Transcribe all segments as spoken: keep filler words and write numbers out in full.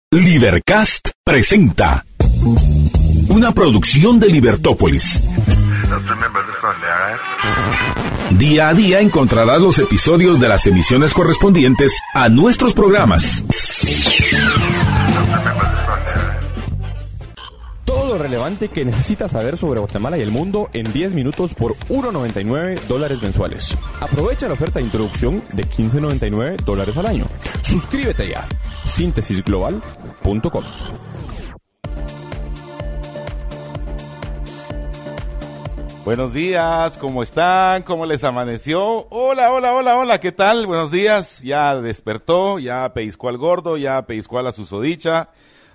Libercast presenta una producción de Libertópolis. Día a día encontrarás los episodios de las emisiones correspondientes a nuestros programas. Todo lo relevante que necesitas saber sobre Guatemala y el mundo en diez minutos por uno noventa y nueve dólares mensuales. Aprovecha la oferta de introducción de quince noventa y nueve dólares al año. Suscríbete ya. síntesis global punto com. Buenos días, ¿cómo están? ¿Cómo les amaneció? Hola, hola, hola, hola, ¿qué tal? Buenos días, ya despertó, ya pellizcó al gordo, ya pellizcó a la susodicha,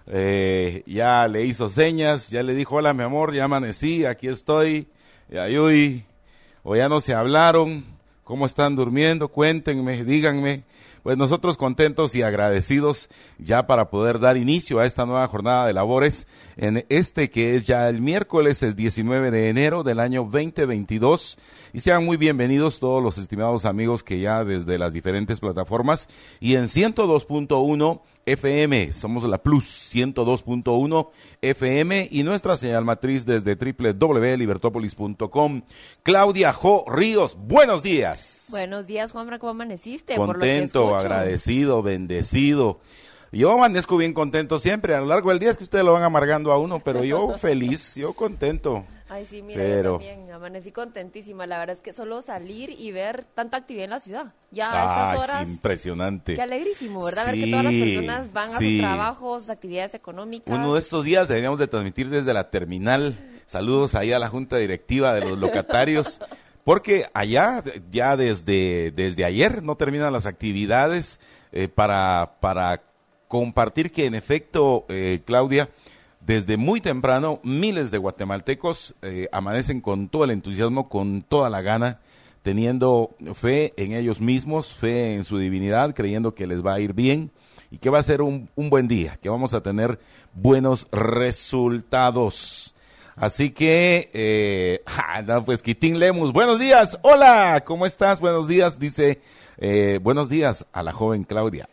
eh, ya le hizo señas, ya le dijo, hola mi amor, ya amanecí, aquí estoy, ya uy, o ya no se hablaron, ¿cómo están durmiendo? Cuéntenme, díganme. Pues nosotros contentos y agradecidos ya para poder dar inicio a esta nueva jornada de labores en este que es ya el miércoles, el diecinueve de enero del año veinte veintidós. Y sean muy bienvenidos todos los estimados amigos que ya desde las diferentes plataformas y en ciento dos punto uno F M, somos la Plus ciento dos punto uno F M y nuestra señal matriz desde doble u doble u doble u punto libertópolis punto com. Claudia Jo Ríos, buenos días. Buenos días, Juanma, ¿cómo amaneciste? Contento, por lo que agradecido, bendecido. Yo amanezco bien contento siempre, a lo largo del día es que ustedes lo van amargando a uno, pero yo feliz, yo contento. Ay, sí, mira, pero... yo también amanecí contentísima. La verdad es que solo salir y ver tanta actividad en la ciudad. Ya a ah, estas horas. Sí, impresionante. Qué alegrísimo, ¿verdad? Sí, ver que todas las personas van a sí. su trabajo, sus actividades económicas. Uno de estos días deberíamos de transmitir desde la terminal. Saludos ahí a la junta directiva de los locatarios. Porque allá, ya desde, desde ayer, no terminan las actividades eh, para, para compartir que en efecto, eh, Claudia, desde muy temprano, miles de guatemaltecos eh, amanecen con todo el entusiasmo, con toda la gana, teniendo fe en ellos mismos, fe en su divinidad, creyendo que les va a ir bien y que va a ser un, un buen día, que vamos a tener buenos resultados. Así que, eh, ja, no, pues Quitín Lemus, buenos días, hola, ¿cómo estás? Buenos días, dice, eh, buenos días a la joven Claudia.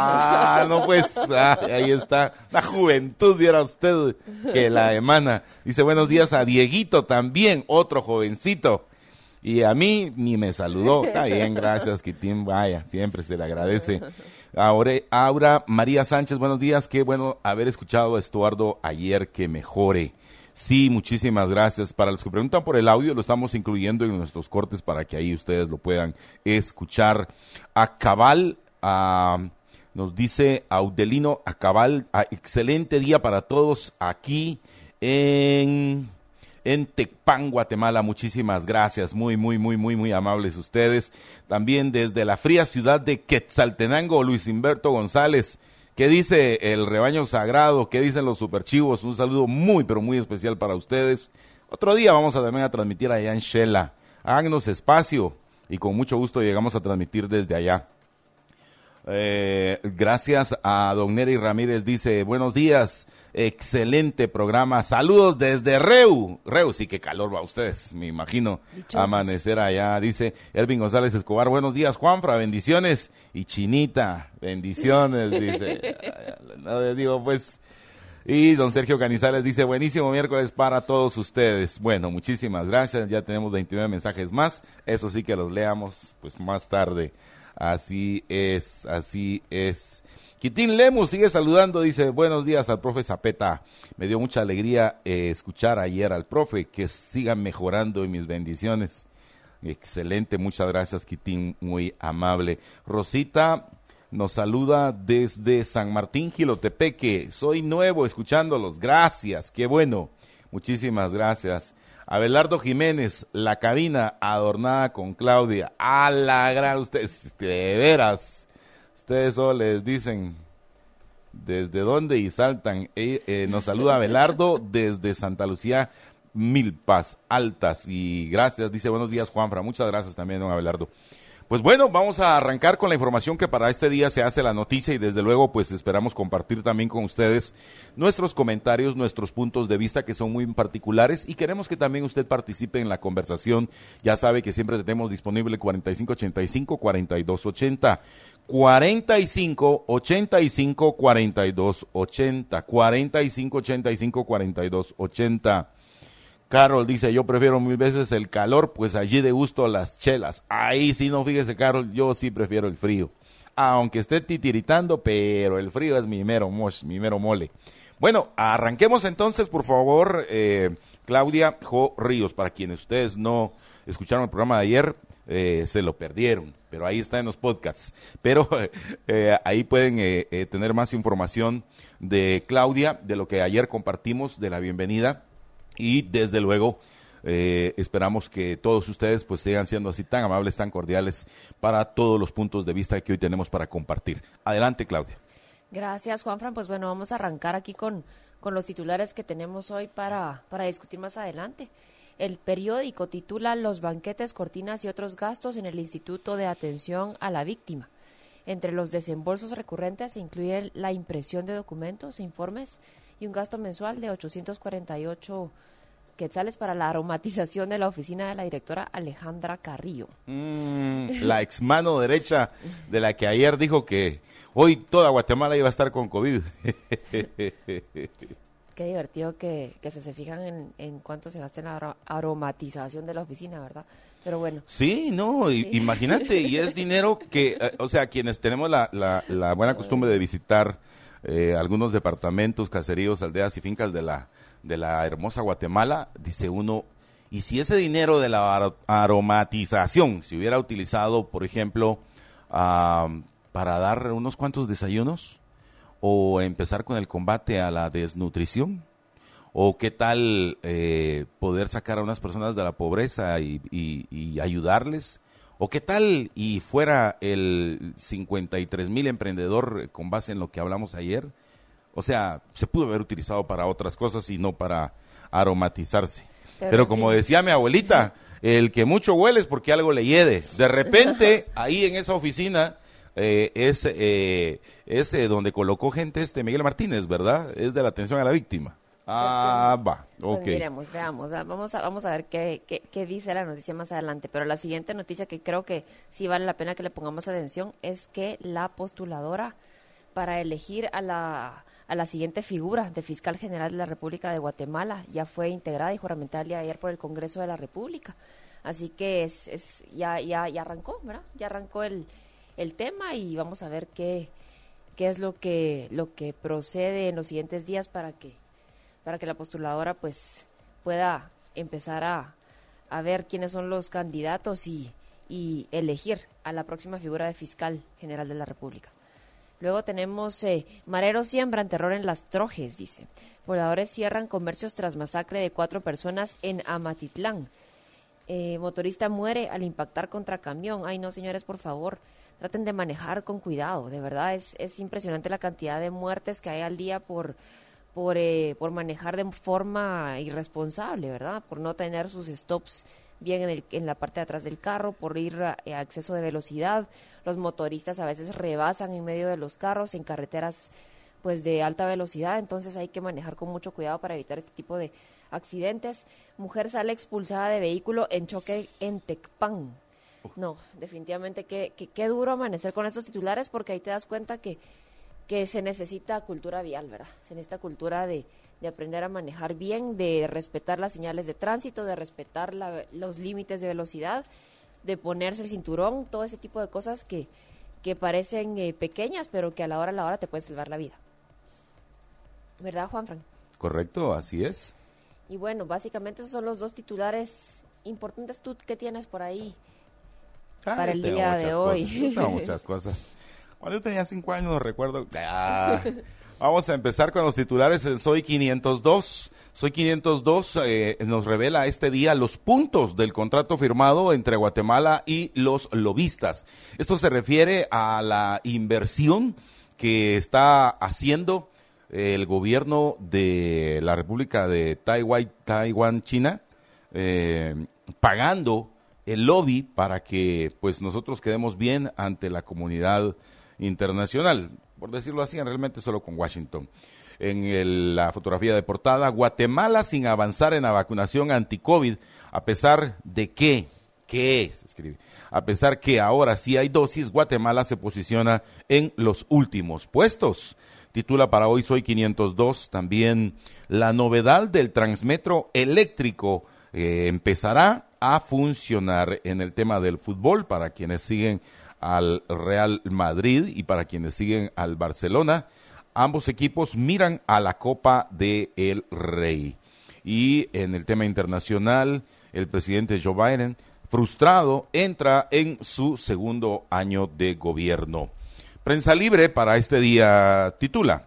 Ah, no pues, ah, ahí está, la juventud, viera usted que la emana. Dice, buenos días a Dieguito también, otro jovencito. Y a mí ni me saludó. Está bien, gracias, Quitín, vaya, siempre se le agradece. Ahora, Aura María Sánchez, buenos días, qué bueno haber escuchado a Estuardo ayer, que mejore. Sí, muchísimas gracias. Para los que preguntan por el audio, lo estamos incluyendo en nuestros cortes para que ahí ustedes lo puedan escuchar. A cabal, a, nos dice Audelino, a cabal, a excelente día para todos aquí en, en Tecpan, Guatemala. Muchísimas gracias. Muy, muy, muy, muy, muy amables ustedes. También desde la fría ciudad de Quetzaltenango, Luis Humberto González. ¿Qué dice el rebaño sagrado? ¿Qué dicen los superchivos? Un saludo muy, pero muy especial para ustedes. Otro día vamos a también a transmitir allá en Shela. Háganos espacio y con mucho gusto llegamos a transmitir desde allá. Eh, gracias a don Nery Ramírez, dice, buenos días, excelente programa, saludos desde Reu. Reu, sí, qué calor va a ustedes, me imagino. Dichosos. Amanecer allá, dice Elvin González Escobar, buenos días, Juanfra, bendiciones. Y Chinita, bendiciones, dice. No les digo, pues. Y don Sergio Canizales dice, buenísimo miércoles para todos ustedes. Bueno, muchísimas gracias, ya tenemos veintinueve mensajes más, eso sí que los leamos pues más tarde. Así es, así es. Quitín Lemus sigue saludando, dice, buenos días al profe Zapeta. Me dio mucha alegría eh, escuchar ayer al profe, que sigan mejorando en mis bendiciones. Excelente, muchas gracias, Quitín, muy amable. Rosita nos saluda desde San Martín, Jilotepeque. Soy nuevo escuchándolos, gracias, qué bueno. Muchísimas gracias. Abelardo Jiménez, la cabina adornada con Claudia. A la gran, ustedes, de veras, ustedes solo les dicen desde dónde y saltan. Eh, eh, nos saluda Abelardo desde Santa Lucía, Milpas Altas. Y gracias, dice buenos días, Juanfra. Muchas gracias también, don Abelardo. Pues bueno, vamos a arrancar con la información que para este día se hace la noticia y desde luego pues esperamos compartir también con ustedes nuestros comentarios, nuestros puntos de vista que son muy particulares y queremos que también usted participe en la conversación. Ya sabe que siempre tenemos disponible cuarenta y cinco ochenta y cinco cuarenta y dos ochenta. cuarenta y cinco ochenta y cinco cuarenta y dos ochenta. cuarenta y cinco ochenta y cinco cuarenta y dos ochenta. Carol dice, yo prefiero mil veces el calor, pues allí de gusto las chelas. Ahí sí, no, fíjese, Carol, yo sí prefiero el frío. Aunque esté titiritando, pero el frío es mi mero mosh, mi mero mole. Bueno, arranquemos entonces, por favor, eh, Claudia Jo Ríos. Para quienes ustedes no escucharon el programa de ayer, eh, se lo perdieron, pero ahí está en los podcasts. Pero eh, ahí pueden eh, eh, tener más información de Claudia, de lo que ayer compartimos, de la bienvenida. Y desde luego eh, esperamos que todos ustedes pues sigan siendo así tan amables, tan cordiales para todos los puntos de vista que hoy tenemos para compartir. Adelante, Claudia. Gracias, Juanfran. Pues bueno, vamos a arrancar aquí con, con los titulares que tenemos hoy para, para discutir más adelante. El periódico titula Los banquetes, cortinas y otros gastos en el Instituto de Atención a la Víctima. Entre los desembolsos recurrentes se incluye la impresión de documentos e informes y un gasto mensual de ochocientos cuarenta y ocho quetzales para la aromatización de la oficina de la directora Alejandra Carrillo. Mm, la ex mano derecha de la que ayer dijo que hoy toda Guatemala iba a estar con COVID. Qué divertido que, que se, se fijan en, en cuánto se gasta en la aromatización de la oficina, ¿verdad? Pero bueno. Sí, no, sí. Imagínate, y es dinero que, eh, o sea, quienes tenemos la, la, la buena costumbre de visitar Eh, algunos departamentos, caseríos, aldeas y fincas de la de la hermosa Guatemala, dice uno, y si ese dinero de la ar- aromatización se hubiera utilizado, por ejemplo, uh, para dar unos cuantos desayunos, o empezar con el combate a la desnutrición, o qué tal eh, poder sacar a unas personas de la pobreza y, y, y ayudarles. ¿O qué tal y fuera el cincuenta y tres mil emprendedor con base en lo que hablamos ayer? O sea, se pudo haber utilizado para otras cosas y no para aromatizarse. Pero, Pero como sí. decía mi abuelita, el que mucho huele es porque algo le hiede. De repente, ahí en esa oficina, eh, es, eh, es eh, donde colocó gente este Miguel Martínez, ¿verdad? Es de la atención a la víctima. Ah, va, ok. Pues miremos, veamos, vamos a, vamos a ver qué, qué, qué dice la noticia más adelante, pero la siguiente noticia que creo que sí vale la pena que le pongamos atención es que la postuladora para elegir a la, a la siguiente figura de fiscal general de la República de Guatemala ya fue integrada y juramentada ayer por el Congreso de la República, así que es, es ya, ya, ya arrancó, ¿verdad? Ya arrancó el, el tema y vamos a ver qué, qué es lo que, lo que procede en los siguientes días para que para que la postuladora pues pueda empezar a, a ver quiénes son los candidatos y, y elegir a la próxima figura de fiscal general de la República. Luego tenemos, eh, mareros siembran terror en Las Trojes, dice. Pobladores cierran comercios tras masacre de cuatro personas en Amatitlán. Eh, motorista muere al impactar contra camión. Ay no, señores, por favor, traten de manejar con cuidado. De verdad, es, es impresionante la cantidad de muertes que hay al día por... Por, eh, por manejar de forma irresponsable, ¿verdad? Por no tener sus stops bien en, el, en la parte de atrás del carro, por ir a, a exceso de velocidad. Los motoristas a veces rebasan en medio de los carros en carreteras pues de alta velocidad, entonces hay que manejar con mucho cuidado para evitar este tipo de accidentes. Mujer sale expulsada de vehículo en choque en Tecpan. No, definitivamente qué, qué, qué duro amanecer con estos titulares porque ahí te das cuenta que que se necesita cultura vial, ¿verdad? Se necesita cultura de, de aprender a manejar bien, de respetar las señales de tránsito, de respetar la, los límites de velocidad, de ponerse el cinturón, todo ese tipo de cosas que, que parecen eh, pequeñas, pero que a la hora a la hora te pueden salvar la vida. ¿Verdad, Juanfran? Correcto, así es. Y bueno, básicamente esos son los dos titulares importantes. ¿Tú qué tienes por ahí Ay, para el día de hoy? Cosas. Yo tengo muchas cosas. Cuando yo tenía cinco años, no recuerdo. Ah, vamos a empezar con los titulares. Soy quinientos dos. Soy quinientos dos eh, nos revela este día los puntos del contrato firmado entre Guatemala y los lobistas. Esto se refiere a la inversión que está haciendo el gobierno de la República de Taiwán, Taiwán China, eh, pagando el lobby para que pues nosotros quedemos bien ante la comunidad internacional, por decirlo así, realmente solo con Washington. En el, la fotografía de portada, Guatemala sin avanzar en la vacunación anti-COVID, a pesar de que, que, se escribe, a pesar que ahora sí hay dosis, Guatemala se posiciona en los últimos puestos. Titula para hoy Soy quinientos dos, también la novedad del Transmetro eléctrico eh, empezará a funcionar en el tema del fútbol para quienes siguen al Real Madrid y para quienes siguen al Barcelona. Ambos equipos miran a la Copa del Rey. Y en el tema internacional, el presidente Joe Biden, frustrado, entra en su segundo año de gobierno. Prensa Libre para este día titula: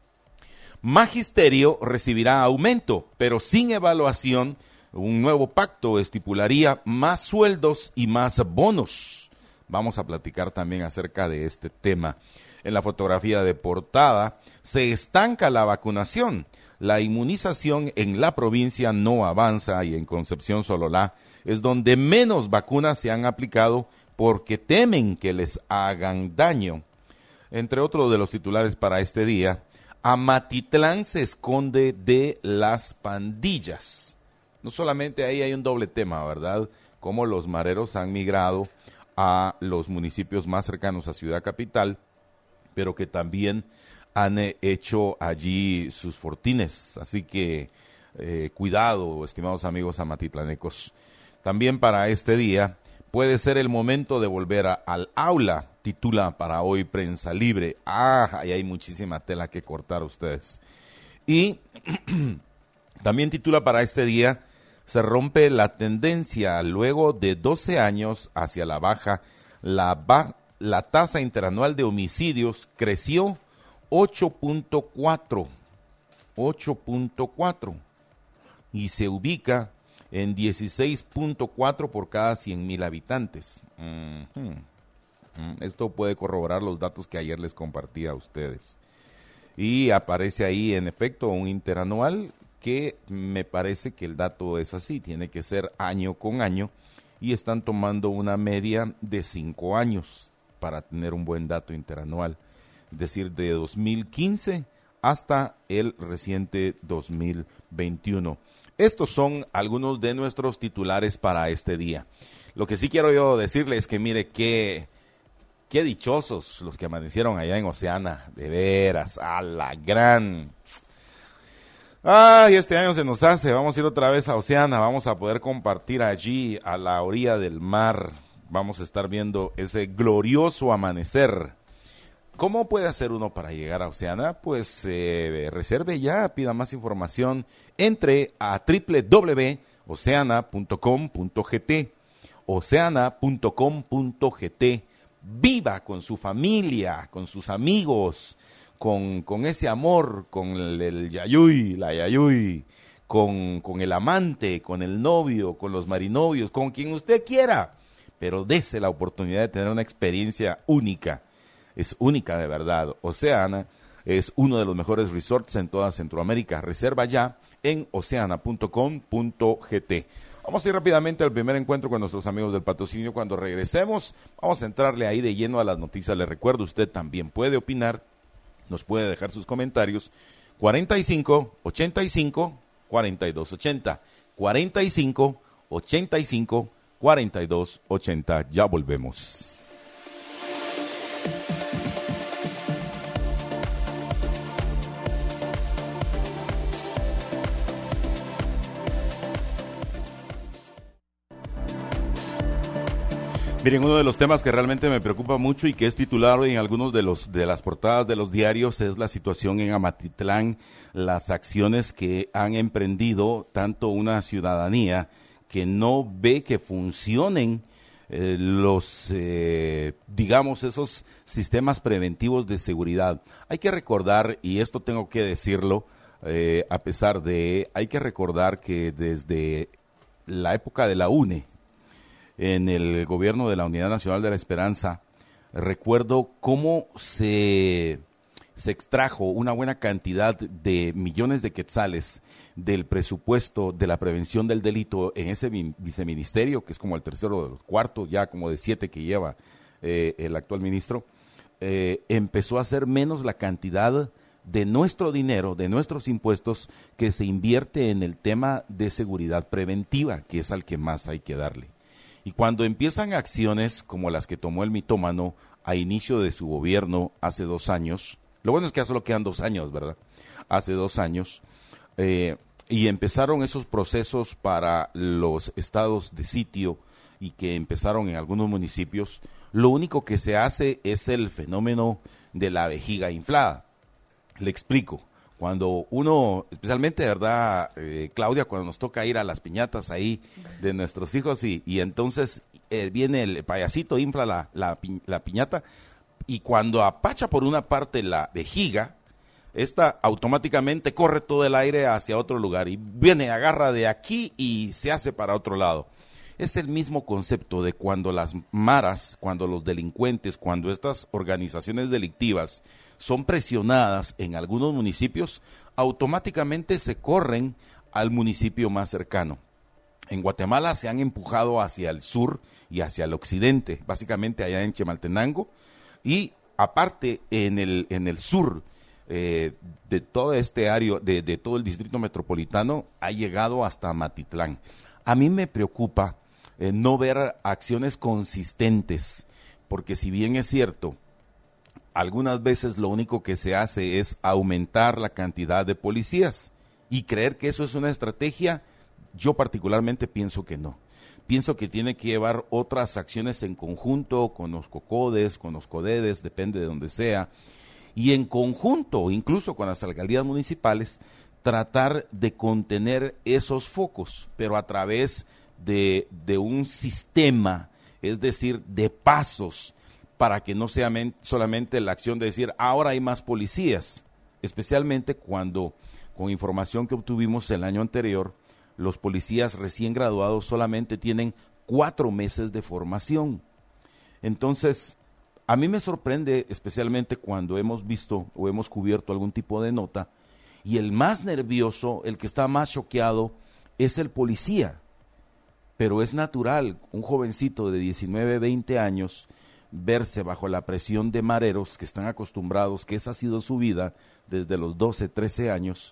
Magisterio recibirá aumento, pero sin evaluación. Un nuevo pacto estipularía más sueldos y más bonos. Vamos a platicar también acerca de este tema. En la fotografía de portada, se estanca la vacunación. La inmunización en la provincia no avanza y en Concepción Sololá es donde menos vacunas se han aplicado porque temen que les hagan daño. Entre otros de los titulares para este día, Amatitlán se esconde de las pandillas. No solamente ahí hay un doble tema, ¿verdad? Cómo los mareros han migrado a los municipios más cercanos a Ciudad Capital, pero que también han eh, hecho allí sus fortines. Así que eh, cuidado, estimados amigos amatitlanecos. También para este día, puede ser el momento de volver a, al aula, titula para hoy Prensa Libre. Ah, ahí hay muchísima tela que cortar ustedes. Y también titula para este día, se rompe la tendencia luego de doce años hacia la baja. La, ba la tasa interanual de homicidios creció ocho punto cuatro y se ubica en dieciséis punto cuatro por cada cien mil habitantes. Uh-huh. Esto puede corroborar los datos que ayer les compartí a ustedes. Y aparece ahí, en efecto, un interanual que me parece que el dato es así, tiene que ser año con año, y están tomando una media de cinco años para tener un buen dato interanual, es decir, de dos mil quince hasta el reciente dos mil veintiuno. Estos son algunos de nuestros titulares para este día. Lo que sí quiero yo decirles es que mire qué, qué dichosos los que amanecieron allá en Oceana, de veras, a la gran... Ay, este año se nos hace, vamos a ir otra vez a Oceana, vamos a poder compartir allí a la orilla del mar, vamos a estar viendo ese glorioso amanecer. ¿Cómo puede hacer uno para llegar a Oceana? Pues eh, reserve ya, pida más información, entre a doble u doble u doble u punto oceana punto com punto gt, oceana punto com punto gt, viva con su familia, con sus amigos, Con, con ese amor, con el, el yayuy, la yayuy, con, con el amante, con el novio, con los marinovios, con quien usted quiera, pero dése la oportunidad de tener una experiencia única, es única de verdad. Oceana es uno de los mejores resorts en toda Centroamérica, reserva ya en oceana punto com punto gt. Vamos a ir rápidamente al primer encuentro con nuestros amigos del patrocinio. Cuando regresemos, vamos a entrarle ahí de lleno a las noticias. Le recuerdo, usted también puede opinar, nos puede dejar sus comentarios, cuarenta y cinco, ochenta y cinco, cuarenta y dos ochenta, cuarenta y cinco, ochenta y cinco, cuarenta y dos ochenta. Ya volvemos. Miren, uno de los temas que realmente me preocupa mucho y que es titular hoy en algunos de los de las portadas de los diarios es la situación en Amatitlán, las acciones que han emprendido tanto una ciudadanía que no ve que funcionen eh, los, eh, digamos, esos sistemas preventivos de seguridad. Hay que recordar, y esto tengo que decirlo, eh, a pesar de, hay que recordar que desde la época de la U N E, en el gobierno de la Unidad Nacional de la Esperanza, recuerdo cómo se, se extrajo una buena cantidad de millones de quetzales del presupuesto de la prevención del delito en ese viceministerio, que es como el tercero o el cuarto, ya como de siete que lleva eh, el actual ministro, eh, empezó a ser menos la cantidad de nuestro dinero, de nuestros impuestos, que se invierte en el tema de seguridad preventiva, que es al que más hay que darle. Y cuando empiezan acciones como las que tomó el mitómano a inicio de su gobierno hace dos años, lo bueno es que ya solo quedan dos años, ¿verdad? Hace dos años, eh, y empezaron esos procesos para los estados de sitio y que empezaron en algunos municipios, lo único que se hace es el fenómeno de la vejiga inflada. Le explico. Cuando uno, especialmente, ¿verdad, eh, Claudia? Cuando nos toca ir a las piñatas ahí de nuestros hijos y, y entonces eh, viene el payasito, infla la, la, pi, la piñata, y cuando apacha por una parte la vejiga, esta automáticamente corre todo el aire hacia otro lugar y viene, agarra de aquí y se hace para otro lado. Es el mismo concepto de cuando las maras, cuando los delincuentes, cuando estas organizaciones delictivas son presionadas en algunos municipios, automáticamente se corren al municipio más cercano. En Guatemala se han empujado hacia el sur y hacia el occidente, básicamente allá en Chimaltenango, y aparte en el, en el sur eh, de todo este área, de, de todo el distrito metropolitano, ha llegado hasta Matitlán. A mí me preocupa eh, no ver acciones consistentes, porque si bien es cierto, algunas veces lo único que se hace es aumentar la cantidad de policías y creer que eso es una estrategia, yo particularmente pienso que no. Pienso que tiene que llevar otras acciones en conjunto con los COCODES, con los CODEDES, depende de donde sea, y en conjunto, incluso con las alcaldías municipales, tratar de contener esos focos, pero a través de, de un sistema, es decir, de pasos, para que no sea men- solamente la acción de decir, ahora hay más policías, especialmente cuando, con información que obtuvimos el año anterior, los policías recién graduados solamente tienen cuatro meses de formación. Entonces, a mí me sorprende especialmente cuando hemos visto o hemos cubierto algún tipo de nota, y el más nervioso, el que está más choqueado, es el policía. Pero es natural, un jovencito de diecinueve, veinte años, verse bajo la presión de mareros que están acostumbrados, que esa ha sido su vida desde los doce, trece años,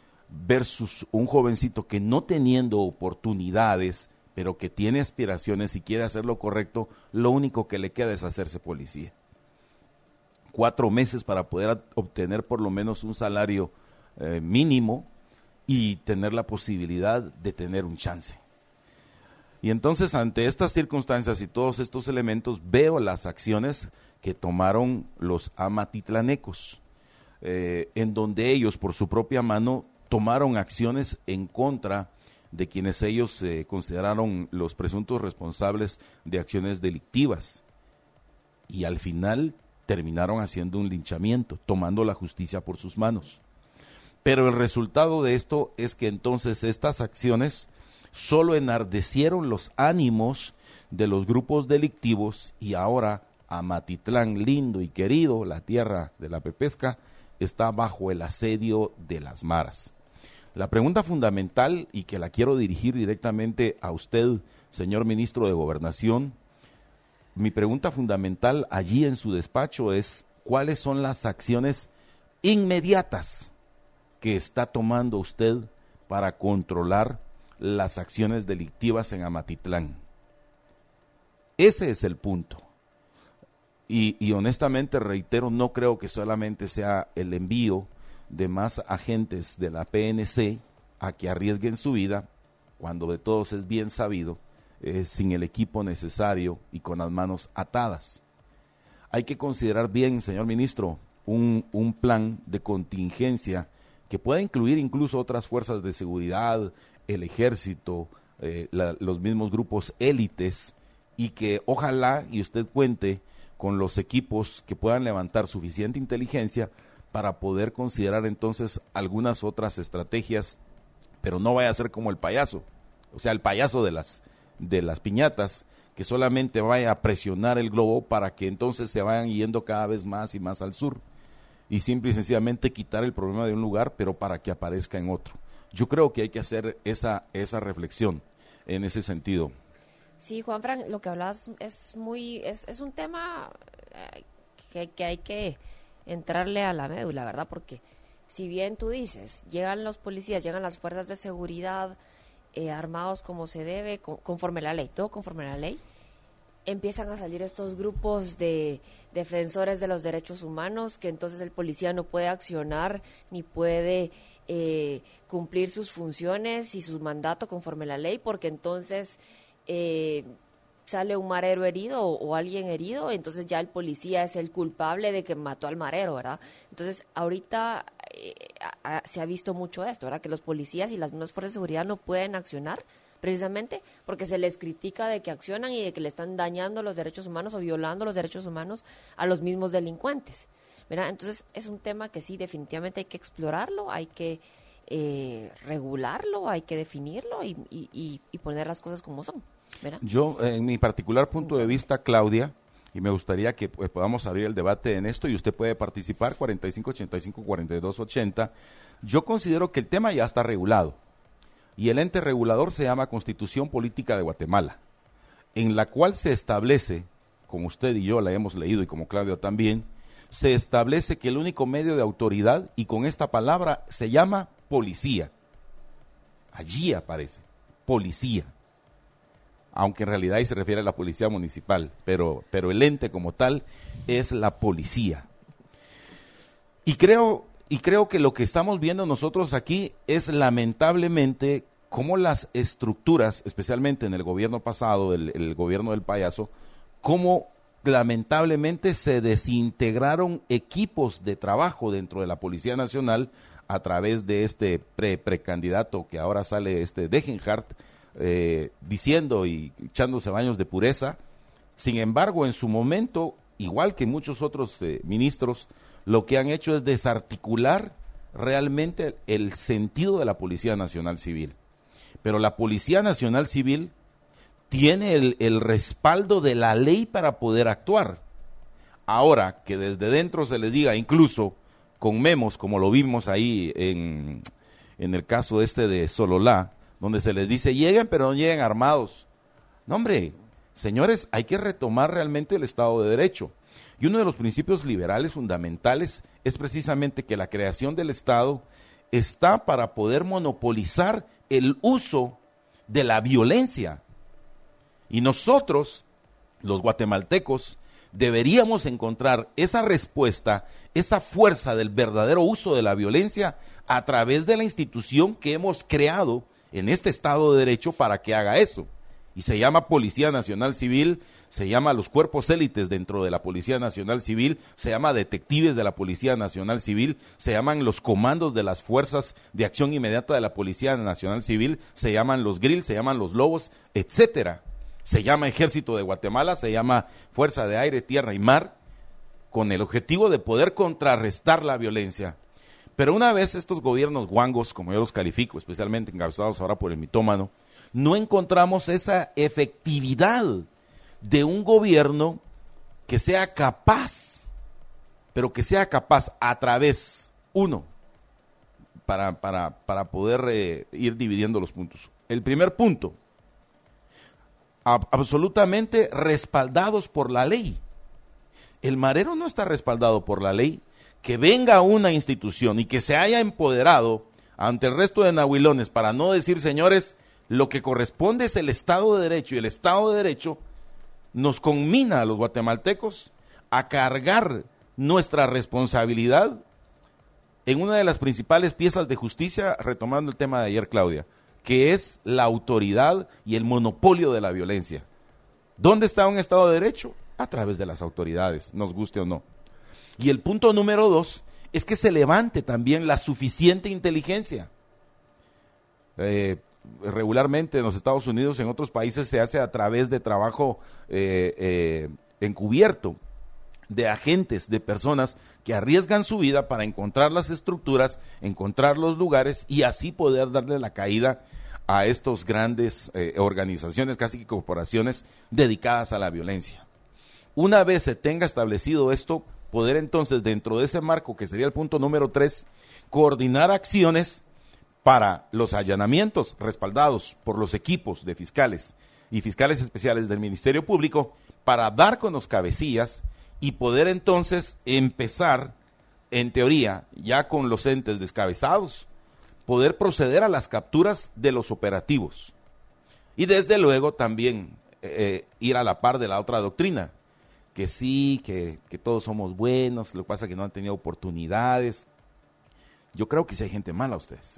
versus un jovencito que no teniendo oportunidades, pero que tiene aspiraciones y quiere hacer lo correcto, lo único que le queda es hacerse policía. Cuatro meses para poder obtener por lo menos un salario eh, mínimo y tener la posibilidad de tener un chance. Y entonces, ante estas circunstancias y todos estos elementos, veo las acciones que tomaron los amatitlanecos, eh, en donde ellos, por su propia mano, tomaron acciones en contra de quienes ellos eh, consideraron los presuntos responsables de acciones delictivas. Y al final terminaron haciendo un linchamiento, tomando la justicia por sus manos. Pero el resultado de esto es que entonces estas acciones solo enardecieron los ánimos de los grupos delictivos y ahora Amatitlán, lindo y querido, la tierra de la pepesca, está bajo el asedio de las maras. La pregunta fundamental, y que la quiero dirigir directamente a usted, señor ministro de Gobernación, mi pregunta fundamental allí en su despacho es, ¿cuáles son las acciones inmediatas que está tomando usted para controlar las acciones delictivas en Amatitlán? Ese es el punto. Y, y honestamente reitero, no creo que solamente sea el envío de más agentes de la P N C a que arriesguen su vida, cuando de todos es bien sabido, eh, sin el equipo necesario y con las manos atadas. Hay que considerar bien, señor ministro, un, un plan de contingencia que pueda incluir incluso otras fuerzas de seguridad, el ejército, eh, la, los mismos grupos élites, y que ojalá y usted cuente con los equipos que puedan levantar suficiente inteligencia para poder considerar entonces algunas otras estrategias, pero no vaya a ser como el payaso, o sea, el payaso de las, de las piñatas, que solamente vaya a presionar el globo para que entonces se vayan yendo cada vez más y más al sur. y simple y sencillamente quitar el problema de un lugar, pero para que aparezca en otro. Yo creo que hay que hacer esa, esa reflexión en ese sentido. Sí, Juanfran, lo que hablabas es muy, es, es un tema eh, que, que hay que entrarle a la médula, ¿verdad? Porque si bien tú dices, llegan los policías, llegan las fuerzas de seguridad eh, armados como se debe, con, conforme la ley, todo conforme la ley, empiezan a salir estos grupos de defensores de los derechos humanos, que entonces el policía no puede accionar ni puede eh, cumplir sus funciones y su mandato conforme la ley, porque entonces eh, sale un marero herido o, o alguien herido, entonces ya el policía es el culpable de que mató al marero, ¿verdad? Entonces ahorita eh, a, a, se ha visto mucho esto, ¿verdad? Que los policías y las mismas fuerzas de seguridad no pueden accionar precisamente porque se les critica de que accionan y de que le están dañando los derechos humanos o violando los derechos humanos a los mismos delincuentes, ¿verdad? Entonces es un tema que sí, definitivamente hay que explorarlo, hay que eh, regularlo, hay que definirlo y, y, y poner las cosas como son, ¿verdad? Yo, en mi particular punto de vista, Claudia, y me gustaría que pues, podamos abrir el debate en esto y usted puede participar, cuarenta y cinco ochenta y cinco cuarenta y dos ochenta, yo considero que el tema ya está regulado. Y el ente regulador se llama Constitución Política de Guatemala, en la cual se establece, como usted y yo la hemos leído y como Claudia también, se establece que el único medio de autoridad, y con esta palabra, se llama policía. Allí aparece, policía. Aunque en realidad ahí se refiere a la policía municipal, pero, pero el ente como tal es la policía. Y creo... Y creo que lo que estamos viendo nosotros aquí es lamentablemente cómo las estructuras, especialmente en el gobierno pasado, el, el gobierno del payaso, cómo lamentablemente se desintegraron equipos de trabajo dentro de la Policía Nacional a través de este pre precandidato que ahora sale, este Degenhardt, eh, diciendo y echándose baños de pureza. Sin embargo, en su momento, igual que muchos otros eh, ministros, lo que han hecho es desarticular realmente el sentido de la Policía Nacional Civil. Pero la Policía Nacional Civil tiene el, el respaldo de la ley para poder actuar. Ahora, que desde dentro se les diga, incluso con memos, como lo vimos ahí en, en el caso este de Sololá, donde se les dice, lleguen pero no lleguen armados. No, hombre, señores, hay que retomar realmente el Estado de Derecho. Y uno de los principios liberales fundamentales es precisamente que la creación del Estado está para poder monopolizar el uso de la violencia. Y nosotros, los guatemaltecos, deberíamos encontrar esa respuesta, esa fuerza del verdadero uso de la violencia a través de la institución que hemos creado en este Estado de Derecho para que haga eso. Y se llama Policía Nacional Civil, se llama los cuerpos élites dentro de la Policía Nacional Civil, se llama detectives de la Policía Nacional Civil, se llaman los comandos de las fuerzas de acción inmediata de la Policía Nacional Civil, se llaman los GRIL, se llaman los lobos, etcétera. Se llama Ejército de Guatemala, se llama Fuerza de Aire, Tierra y Mar, con el objetivo de poder contrarrestar la violencia. Pero una vez estos gobiernos guangos, como yo los califico, especialmente encabezados ahora por el mitómano, no encontramos esa efectividad de un gobierno que sea capaz, pero que sea capaz a través, uno, para, para, para poder eh, ir dividiendo los puntos. El primer punto, ab- absolutamente respaldados por la ley. El marero no está respaldado por la ley. Que venga una institución y que se haya empoderado ante el resto de nahuilones para no decir, señores, lo que corresponde es el Estado de Derecho, y el Estado de Derecho nos conmina a los guatemaltecos a cargar nuestra responsabilidad en una de las principales piezas de justicia, retomando el tema de ayer, Claudia, que es la autoridad y el monopolio de la violencia. ¿Dónde está un Estado de Derecho? A través de las autoridades, nos guste o no. Y el punto número dos es que se levante también la suficiente inteligencia. Eh, regularmente en los Estados Unidos, en otros países, se hace a través de trabajo eh, eh, encubierto, de agentes, de personas que arriesgan su vida para encontrar las estructuras, encontrar los lugares y así poder darle la caída a estos grandes eh, organizaciones, casi que corporaciones dedicadas a la violencia. Una vez se tenga establecido esto, poder entonces, dentro de ese marco, que sería el punto número tres, coordinar acciones para los allanamientos respaldados por los equipos de fiscales y fiscales especiales del Ministerio Público, para dar con los cabecillas y poder entonces empezar, en teoría, ya con los entes descabezados, poder proceder a las capturas de los operativos. Y desde luego también eh, ir a la par de la otra doctrina, que sí, que, que todos somos buenos, lo que pasa es que no han tenido oportunidades. Yo creo que sí hay gente mala, ustedes.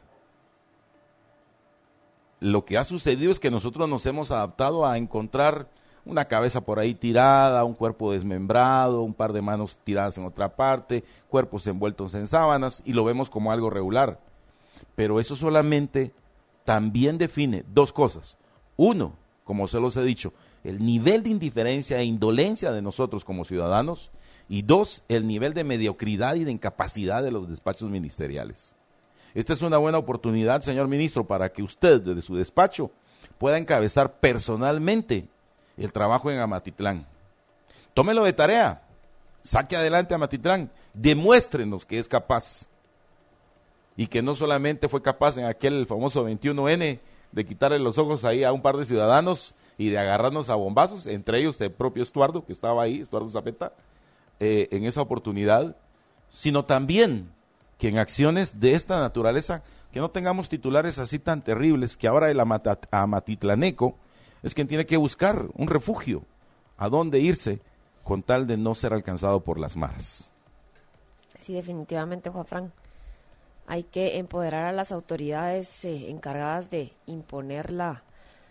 Lo que ha sucedido es que nosotros nos hemos adaptado a encontrar una cabeza por ahí tirada, un cuerpo desmembrado, un par de manos tiradas en otra parte, cuerpos envueltos en sábanas, y lo vemos como algo regular. Pero eso solamente también define dos cosas. Uno, como se los he dicho, el nivel de indiferencia e indolencia de nosotros como ciudadanos, y dos, el nivel de mediocridad y de incapacidad de los despachos ministeriales. Esta es una buena oportunidad, señor ministro, para que usted desde su despacho pueda encabezar personalmente el trabajo en Amatitlán. Tómelo de tarea, saque adelante a Amatitlán, demuéstrenos que es capaz, y que no solamente fue capaz en aquel famoso veintiuno ene de quitarle los ojos ahí a un par de ciudadanos y de agarrarnos a bombazos, entre ellos el propio Estuardo, que estaba ahí, Estuardo Zapeta, eh, en esa oportunidad, sino también que en acciones de esta naturaleza, que no tengamos titulares así tan terribles, que ahora el amata, amatitlaneco es quien tiene que buscar un refugio, a dónde irse, con tal de no ser alcanzado por las maras. Sí, definitivamente, Juan Fran. Hay que empoderar a las autoridades eh, encargadas de imponer la,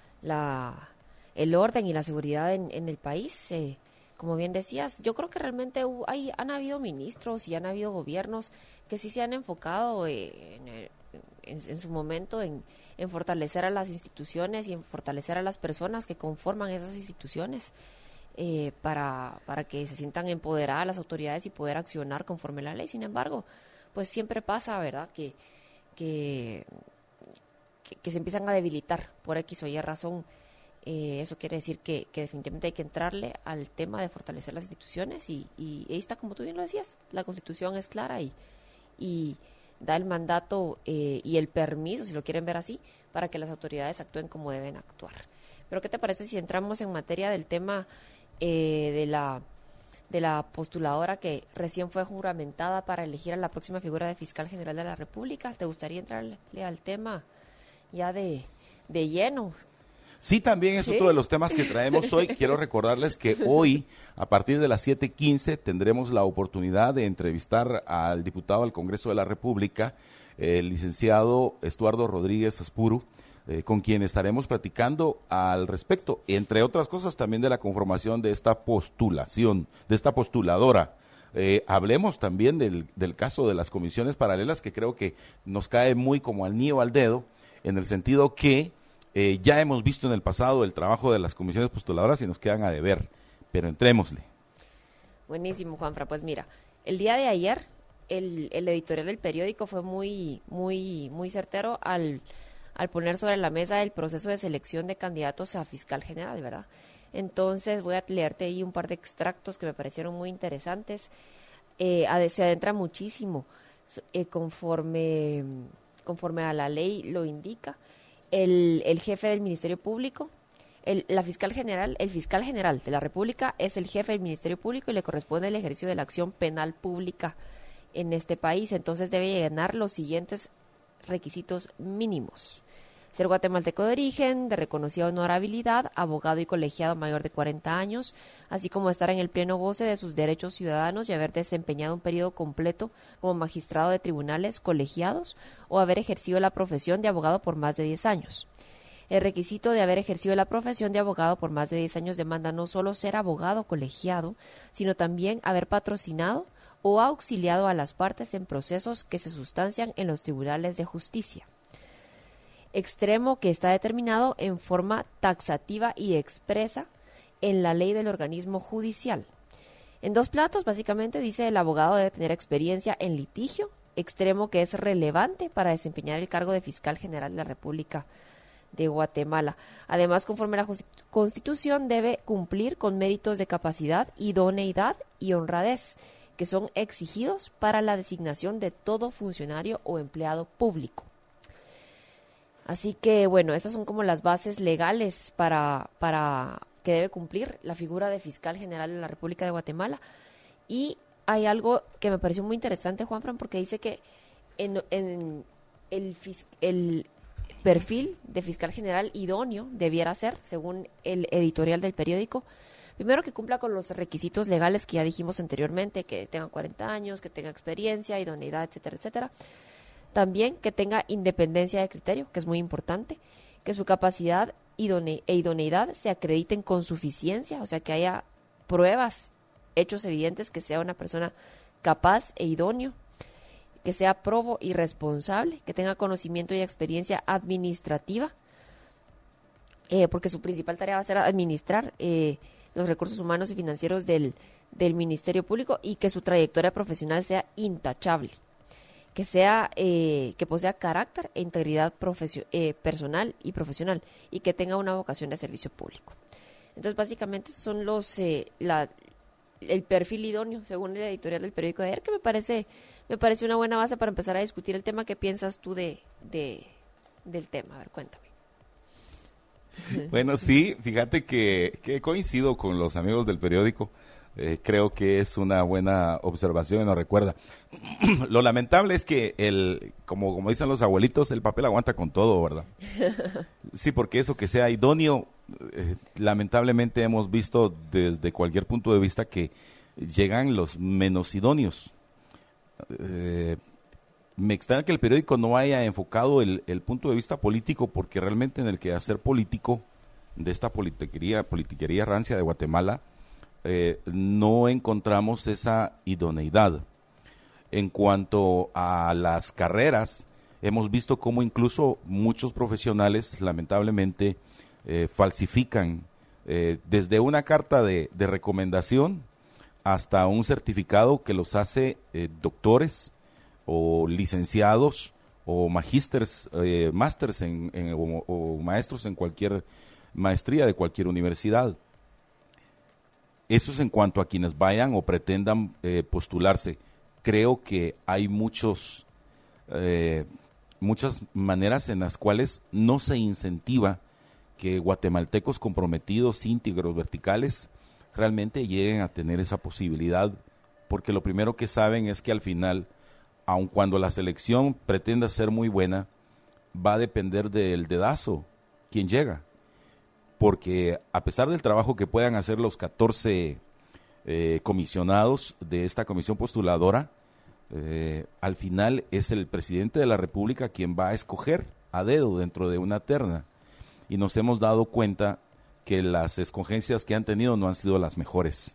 la, el orden y la seguridad en, en el país. Eh, como bien decías, yo creo que realmente hubo, hay, han habido ministros y han habido gobiernos que sí se han enfocado eh, en, en, en su momento en, en fortalecer a las instituciones y en fortalecer a las personas que conforman esas instituciones eh, para, para que se sientan empoderadas las autoridades y poder accionar conforme la ley. Sin embargo, pues siempre pasa, ¿verdad?, que, que, que, que se empiezan a debilitar por X o Y razón. Eh, eso quiere decir que, que definitivamente hay que entrarle al tema de fortalecer las instituciones y, y ahí está, como tú bien lo decías, la Constitución es clara y, y da el mandato eh, y el permiso, si lo quieren ver así, para que las autoridades actúen como deben actuar. Pero ¿qué te parece si entramos en materia del tema eh, de la de la postuladora que recién fue juramentada para elegir a la próxima figura de fiscal general de la República? ¿Te gustaría entrarle al tema ya de, de lleno? Sí, también es ¿Sí? otro de los temas que traemos hoy. Quiero recordarles que hoy, a partir de las siete quince, tendremos la oportunidad de entrevistar al diputado al Congreso de la República, el licenciado Estuardo Rodríguez Aspuru, eh, con quien estaremos platicando al respecto, entre otras cosas también de la conformación de esta postulación, de esta postuladora. Eh, hablemos también del, del caso de las comisiones paralelas, que creo que nos cae muy como al anillo al dedo, en el sentido que Eh, ya hemos visto en el pasado el trabajo de las comisiones postuladoras y nos quedan a deber, pero entrémosle. Buenísimo, Juanfra. Pues mira, el día de ayer el, el editorial del periódico fue muy muy muy certero al, al poner sobre la mesa el proceso de selección de candidatos a fiscal general, ¿verdad? Entonces voy a leerte ahí un par de extractos que me parecieron muy interesantes. Eh, se adentra muchísimo eh, conforme, conforme a la ley lo indica. El, el jefe del Ministerio Público, el, la fiscal general, el fiscal general de la República es el jefe del Ministerio Público y le corresponde el ejercicio de la acción penal pública en este país. Entonces debe llenar los siguientes requisitos mínimos: ser guatemalteco de origen, de reconocida honorabilidad, abogado y colegiado mayor de cuarenta años, así como estar en el pleno goce de sus derechos ciudadanos y haber desempeñado un periodo completo como magistrado de tribunales colegiados o haber ejercido la profesión de abogado por más de diez años. El requisito de haber ejercido la profesión de abogado por más de diez años demanda no solo ser abogado colegiado, sino también haber patrocinado o auxiliado a las partes en procesos que se sustancian en los tribunales de justicia. Extremo que está determinado en forma taxativa y expresa en la ley del organismo judicial. En dos platos, básicamente, dice el abogado debe tener experiencia en litigio, extremo que es relevante para desempeñar el cargo de fiscal general de la República de Guatemala. Además, conforme a la Constitución, debe cumplir con méritos de capacidad, idoneidad y honradez. que son exigidos para la designación de todo funcionario o empleado público. Así que, bueno, estas son como las bases legales para, para que debe cumplir la figura de fiscal general de la República de Guatemala. Y hay algo que me pareció muy interesante, Juanfran, porque dice que en, en el, el perfil de fiscal general idóneo debiera ser, según el editorial del periódico, primero que cumpla con los requisitos legales que ya dijimos anteriormente, que tenga cuarenta años, que tenga experiencia, idoneidad, etcétera, etcétera. También que tenga independencia de criterio, que es muy importante, que su capacidad idone- e idoneidad se acrediten con suficiencia, o sea, que haya pruebas, hechos evidentes, que sea una persona capaz e idóneo, que sea probo y responsable, que tenga conocimiento y experiencia administrativa, eh, porque su principal tarea va a ser administrar eh, los recursos humanos y financieros del, del Ministerio Público, y que su trayectoria profesional sea intachable, que sea eh, que posea carácter e integridad profesio- eh, personal y profesional, y que tenga una vocación de servicio público. Entonces, básicamente, son los eh, la, el perfil idóneo, según el editorial del periódico de ayer, que me parece me parece una buena base para empezar a discutir el tema. ¿Qué piensas tú de, de del tema? A ver, cuéntame. Bueno, sí, fíjate que, que coincido con los amigos del periódico. Eh, creo que es una buena observación y nos recuerda. Lo lamentable es que, el como, como dicen los abuelitos, el papel aguanta con todo, ¿verdad? Sí, porque eso que sea idóneo, eh, lamentablemente hemos visto desde cualquier punto de vista que llegan los menos idóneos. Eh, me extraña que el periódico no haya enfocado el, el punto de vista político, porque realmente en el quehacer político de esta politiquería, politiquería rancia de Guatemala, Eh, no encontramos esa idoneidad. En cuanto a las carreras, hemos visto cómo incluso muchos profesionales lamentablemente eh, falsifican eh, desde una carta de, de recomendación hasta un certificado que los hace eh, doctores o licenciados o magísters, eh, másters en, en, o, o maestros en cualquier maestría de cualquier universidad. Eso es en cuanto a quienes vayan o pretendan eh, postularse. Creo que hay muchos, eh, muchas maneras en las cuales no se incentiva que guatemaltecos comprometidos, íntegros, verticales, realmente lleguen a tener esa posibilidad, porque lo primero que saben es que al final, aun cuando la selección pretenda ser muy buena, va a depender del dedazo quién llega. Porque a pesar del trabajo que puedan hacer los catorce eh, comisionados de esta comisión postuladora, eh, al final es el presidente de la República quien va a escoger a dedo dentro de una terna. Y nos hemos dado cuenta que las escogencias que han tenido no han sido las mejores.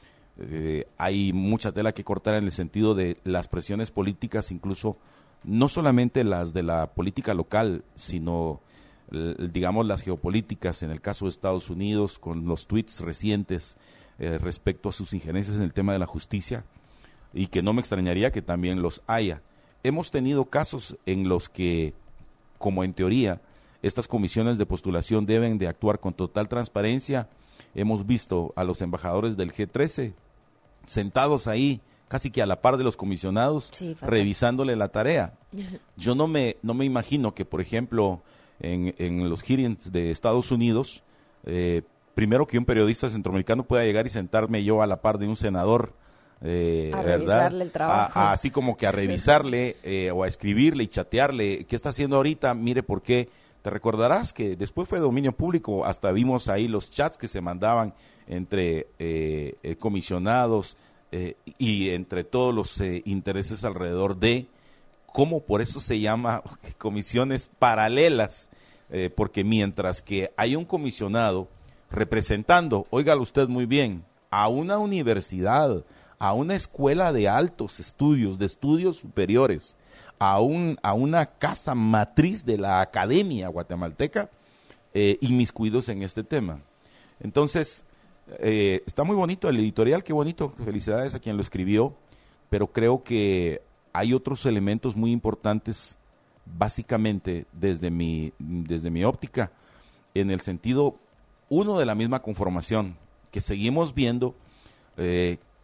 Eh, hay mucha tela que cortar en el sentido de las presiones políticas, incluso no solamente las de la política local, sino digamos las geopolíticas en el caso de Estados Unidos, con los tweets recientes eh, respecto a sus injerencias en el tema de la justicia, y que no me extrañaría que también los haya. Hemos tenido casos en los que, como en teoría, estas comisiones de postulación deben de actuar con total transparencia. Hemos visto a los embajadores del G trece sentados ahí, casi que a la par de los comisionados, sí, revisándole la tarea. Yo no me, no me imagino que, por ejemplo, En, en los hearings de Estados Unidos, eh, primero que un periodista centroamericano pueda llegar y sentarme yo a la par de un senador, eh, a ¿verdad? revisarle el trabajo. A, a, así como que a revisarle eh, o a escribirle y chatearle, ¿qué está haciendo ahorita? Mire por qué. Te recordarás que después fue dominio público, hasta vimos ahí los chats que se mandaban entre eh, eh, comisionados eh, y entre todos los eh, intereses alrededor de... ¿Cómo por eso se llama comisiones paralelas? Eh, porque mientras que hay un comisionado representando, óigalo usted muy bien, a una universidad, a una escuela de altos estudios, de estudios superiores, a, un, a una casa matriz de la academia guatemalteca, eh, inmiscuidos en este tema. Entonces, eh, está muy bonito el editorial, qué bonito, felicidades a quien lo escribió, pero creo que hay otros elementos muy importantes, básicamente desde mi, desde mi óptica, en el sentido, uno, de la misma conformación, que seguimos viendo eh,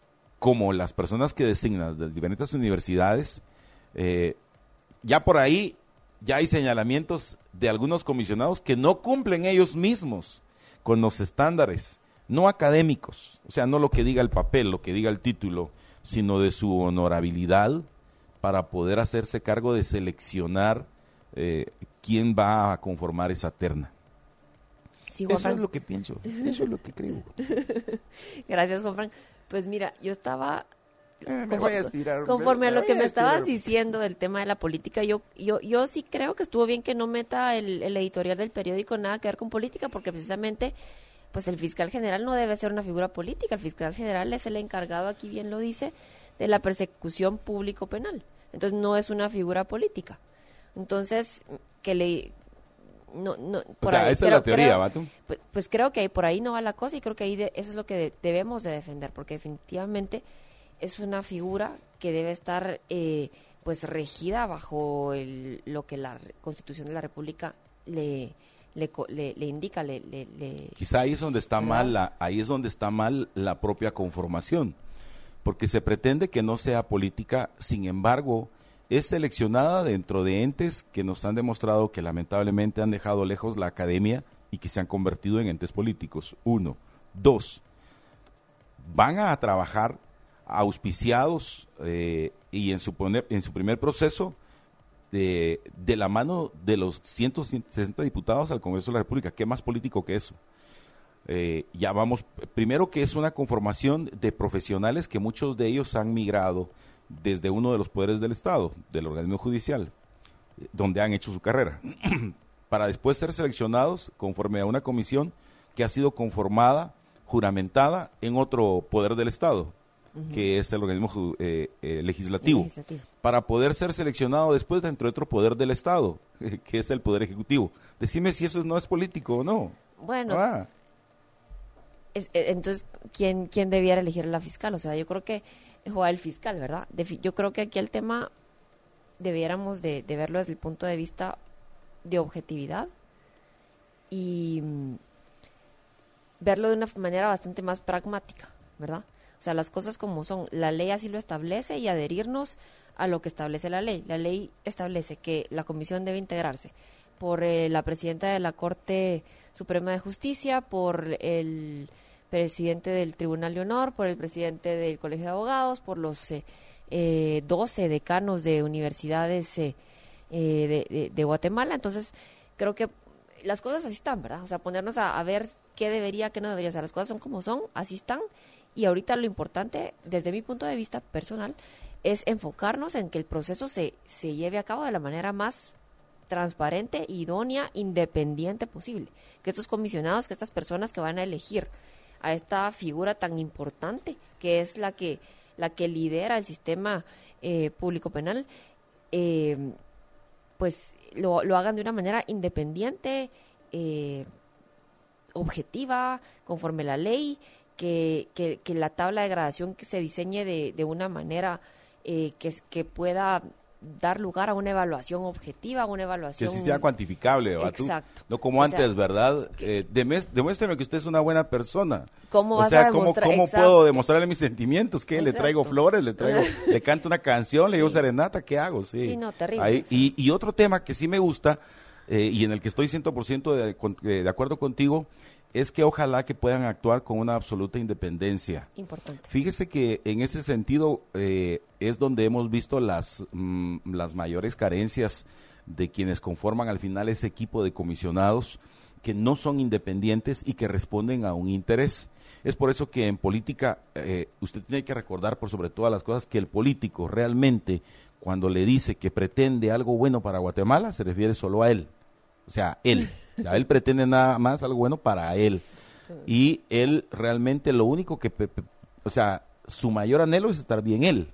como las personas que designan de diferentes universidades, eh, ya por ahí ya hay señalamientos de algunos comisionados que no cumplen ellos mismos con los estándares, no académicos, o sea, no lo que diga el papel, lo que diga el título, sino de su honorabilidad para poder hacerse cargo de seleccionar eh, quién va a conformar esa terna. Sí, Juan Eso Fran. es lo que pienso, eso es lo que creo. Gracias, Juan Fran. Pues mira, yo estaba... Eh, me Conforme, voy a estirar, conforme a me lo voy que a me estabas estirar. diciendo del tema de la política, yo, yo, yo sí creo que estuvo bien que no meta el, el editorial del periódico nada que ver con política, porque precisamente pues el fiscal general no debe ser una figura política. El fiscal general es el encargado, aquí bien lo dice, de la persecución público-penal. Entonces no es una figura política. Entonces, que le... No, no, O por sea, ahí, esa creo- es la teoría, creo- ¿va tú? pues, pues creo que por ahí no va la cosa y creo que ahí de- eso es lo que de- debemos de defender, porque definitivamente es una figura que debe estar eh, pues regida bajo el- lo que la re- Constitución de la República le, le, co- le- le indica, le, le- le- Quizá ahí es donde está ¿verdad? mal la, ahí es donde está mal la propia conformación, porque se pretende que no sea política, sin embargo, es seleccionada dentro de entes que nos han demostrado que lamentablemente han dejado lejos la academia y que se han convertido en entes políticos. Uno. Dos, van a trabajar auspiciados eh, y en su, poner- en su primer proceso de, de la mano de los ciento sesenta diputados al Congreso de la República. ¿Qué más político que eso? Eh, ya vamos, primero que es una conformación de profesionales que muchos de ellos han migrado desde uno de los poderes del Estado, del organismo judicial, eh, donde han hecho su carrera, para después ser seleccionados conforme a una comisión que ha sido conformada, juramentada en otro poder del Estado, Ujú. que es el organismo ju- eh, eh, legislativo, legislativo. para poder ser seleccionado después dentro de otro poder del Estado, que es el poder ejecutivo. Decime si eso no es político o no. Bueno, Ah. es- eh, entonces, ¿quién, ¿quién debiera elegir a la fiscal? O sea, yo creo que juega el fiscal, ¿verdad? Defi- yo creo que aquí el tema debiéramos de, de verlo desde el punto de vista de objetividad y mm, verlo de una manera bastante más pragmática, ¿verdad? O sea, las cosas como son, la ley así lo establece y adherirnos a lo que establece la ley. La ley establece que la comisión debe integrarse por eh, la presidenta de la Corte Suprema de Justicia, por el presidente del Tribunal de Honor, por el presidente del Colegio de Abogados, por los eh, eh, doce decanos de universidades eh, eh, de, de- de Guatemala. Entonces, creo que las cosas así están, ¿verdad? O sea, ponernos a, a ver qué debería, qué no debería. O sea, las cosas son como son, así están. Y ahorita lo importante, desde mi punto de vista personal, es enfocarnos en que el proceso se, se lleve a cabo de la manera más transparente, idónea, independiente posible. Que estos comisionados, que estas personas que van a elegir a esta figura tan importante, que es la que, la que lidera el sistema eh, público penal, eh, pues lo, lo hagan de una manera independiente, eh, objetiva, conforme la ley, que, que, que la tabla de gradación que se diseñe de, de una manera eh, que, que pueda dar lugar a una evaluación objetiva, una Que evaluación... sí sea cuantificable, ¿va tú? Exacto. No como O sea, antes, ¿verdad? Eh, demes- demuéstrame que usted es una buena persona. ¿Cómo O vas sea, a ¿cómo, demostrar? cómo Exacto. puedo demostrarle mis sentimientos? ¿Qué? ¿Le Exacto. traigo flores? ¿Le traigo, le canto una canción? ¿Le digo Sí. serenata? ¿Qué hago? Sí, Sí, no, terrible, Ahí- o sea. y, y otro tema que sí me gusta eh, y en el que estoy cien por ciento de, con- eh, de acuerdo contigo es que ojalá que puedan actuar con una absoluta independencia. Importante. Fíjese que en ese sentido eh, es donde hemos visto las, mm, las mayores carencias de quienes conforman al final ese equipo de comisionados que no son independientes y que responden a un interés. Es por eso que en política eh, usted tiene que recordar por sobre todas las cosas que el político realmente cuando le dice que pretende algo bueno para Guatemala se refiere solo a él. O sea, él. O sea, él pretende nada más algo bueno para él. Y él realmente lo único que, pe- pe- o sea, su mayor anhelo es estar bien él.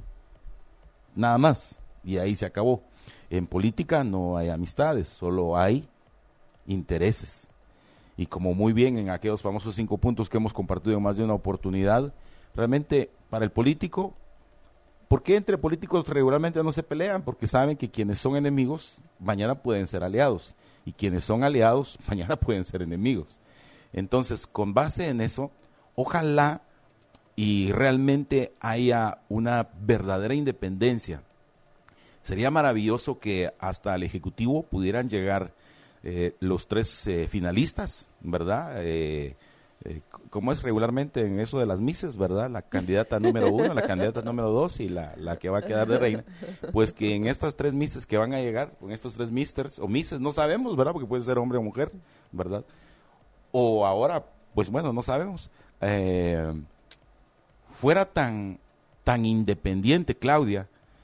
Nada más. Y ahí se acabó. En política no hay amistades, solo hay intereses. Y como muy bien en aquellos famosos cinco puntos que hemos compartido en más de una oportunidad, realmente para el político, ¿por qué entre políticos regularmente no se pelean? Porque saben que quienes son enemigos mañana pueden ser aliados y quienes son aliados mañana pueden ser enemigos. Entonces, con base en eso, ojalá y realmente haya una verdadera independencia. Sería maravilloso que hasta el Ejecutivo pudieran llegar eh, los tres eh, finalistas, ¿verdad? Eh, eh, como es regularmente en eso de las mises, ¿verdad? La candidata número uno, la candidata número dos y la, la que va a quedar de reina. Pues que en estas tres mises que van a llegar, con estos tres misters o mises, no sabemos, ¿verdad? Porque puede ser hombre o mujer, ¿verdad? O ahora, pues bueno, no sabemos. Eh, fuera tan, tan independiente, Claudia,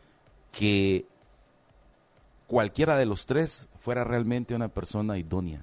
que cualquiera de los tres fuera realmente una persona idónea.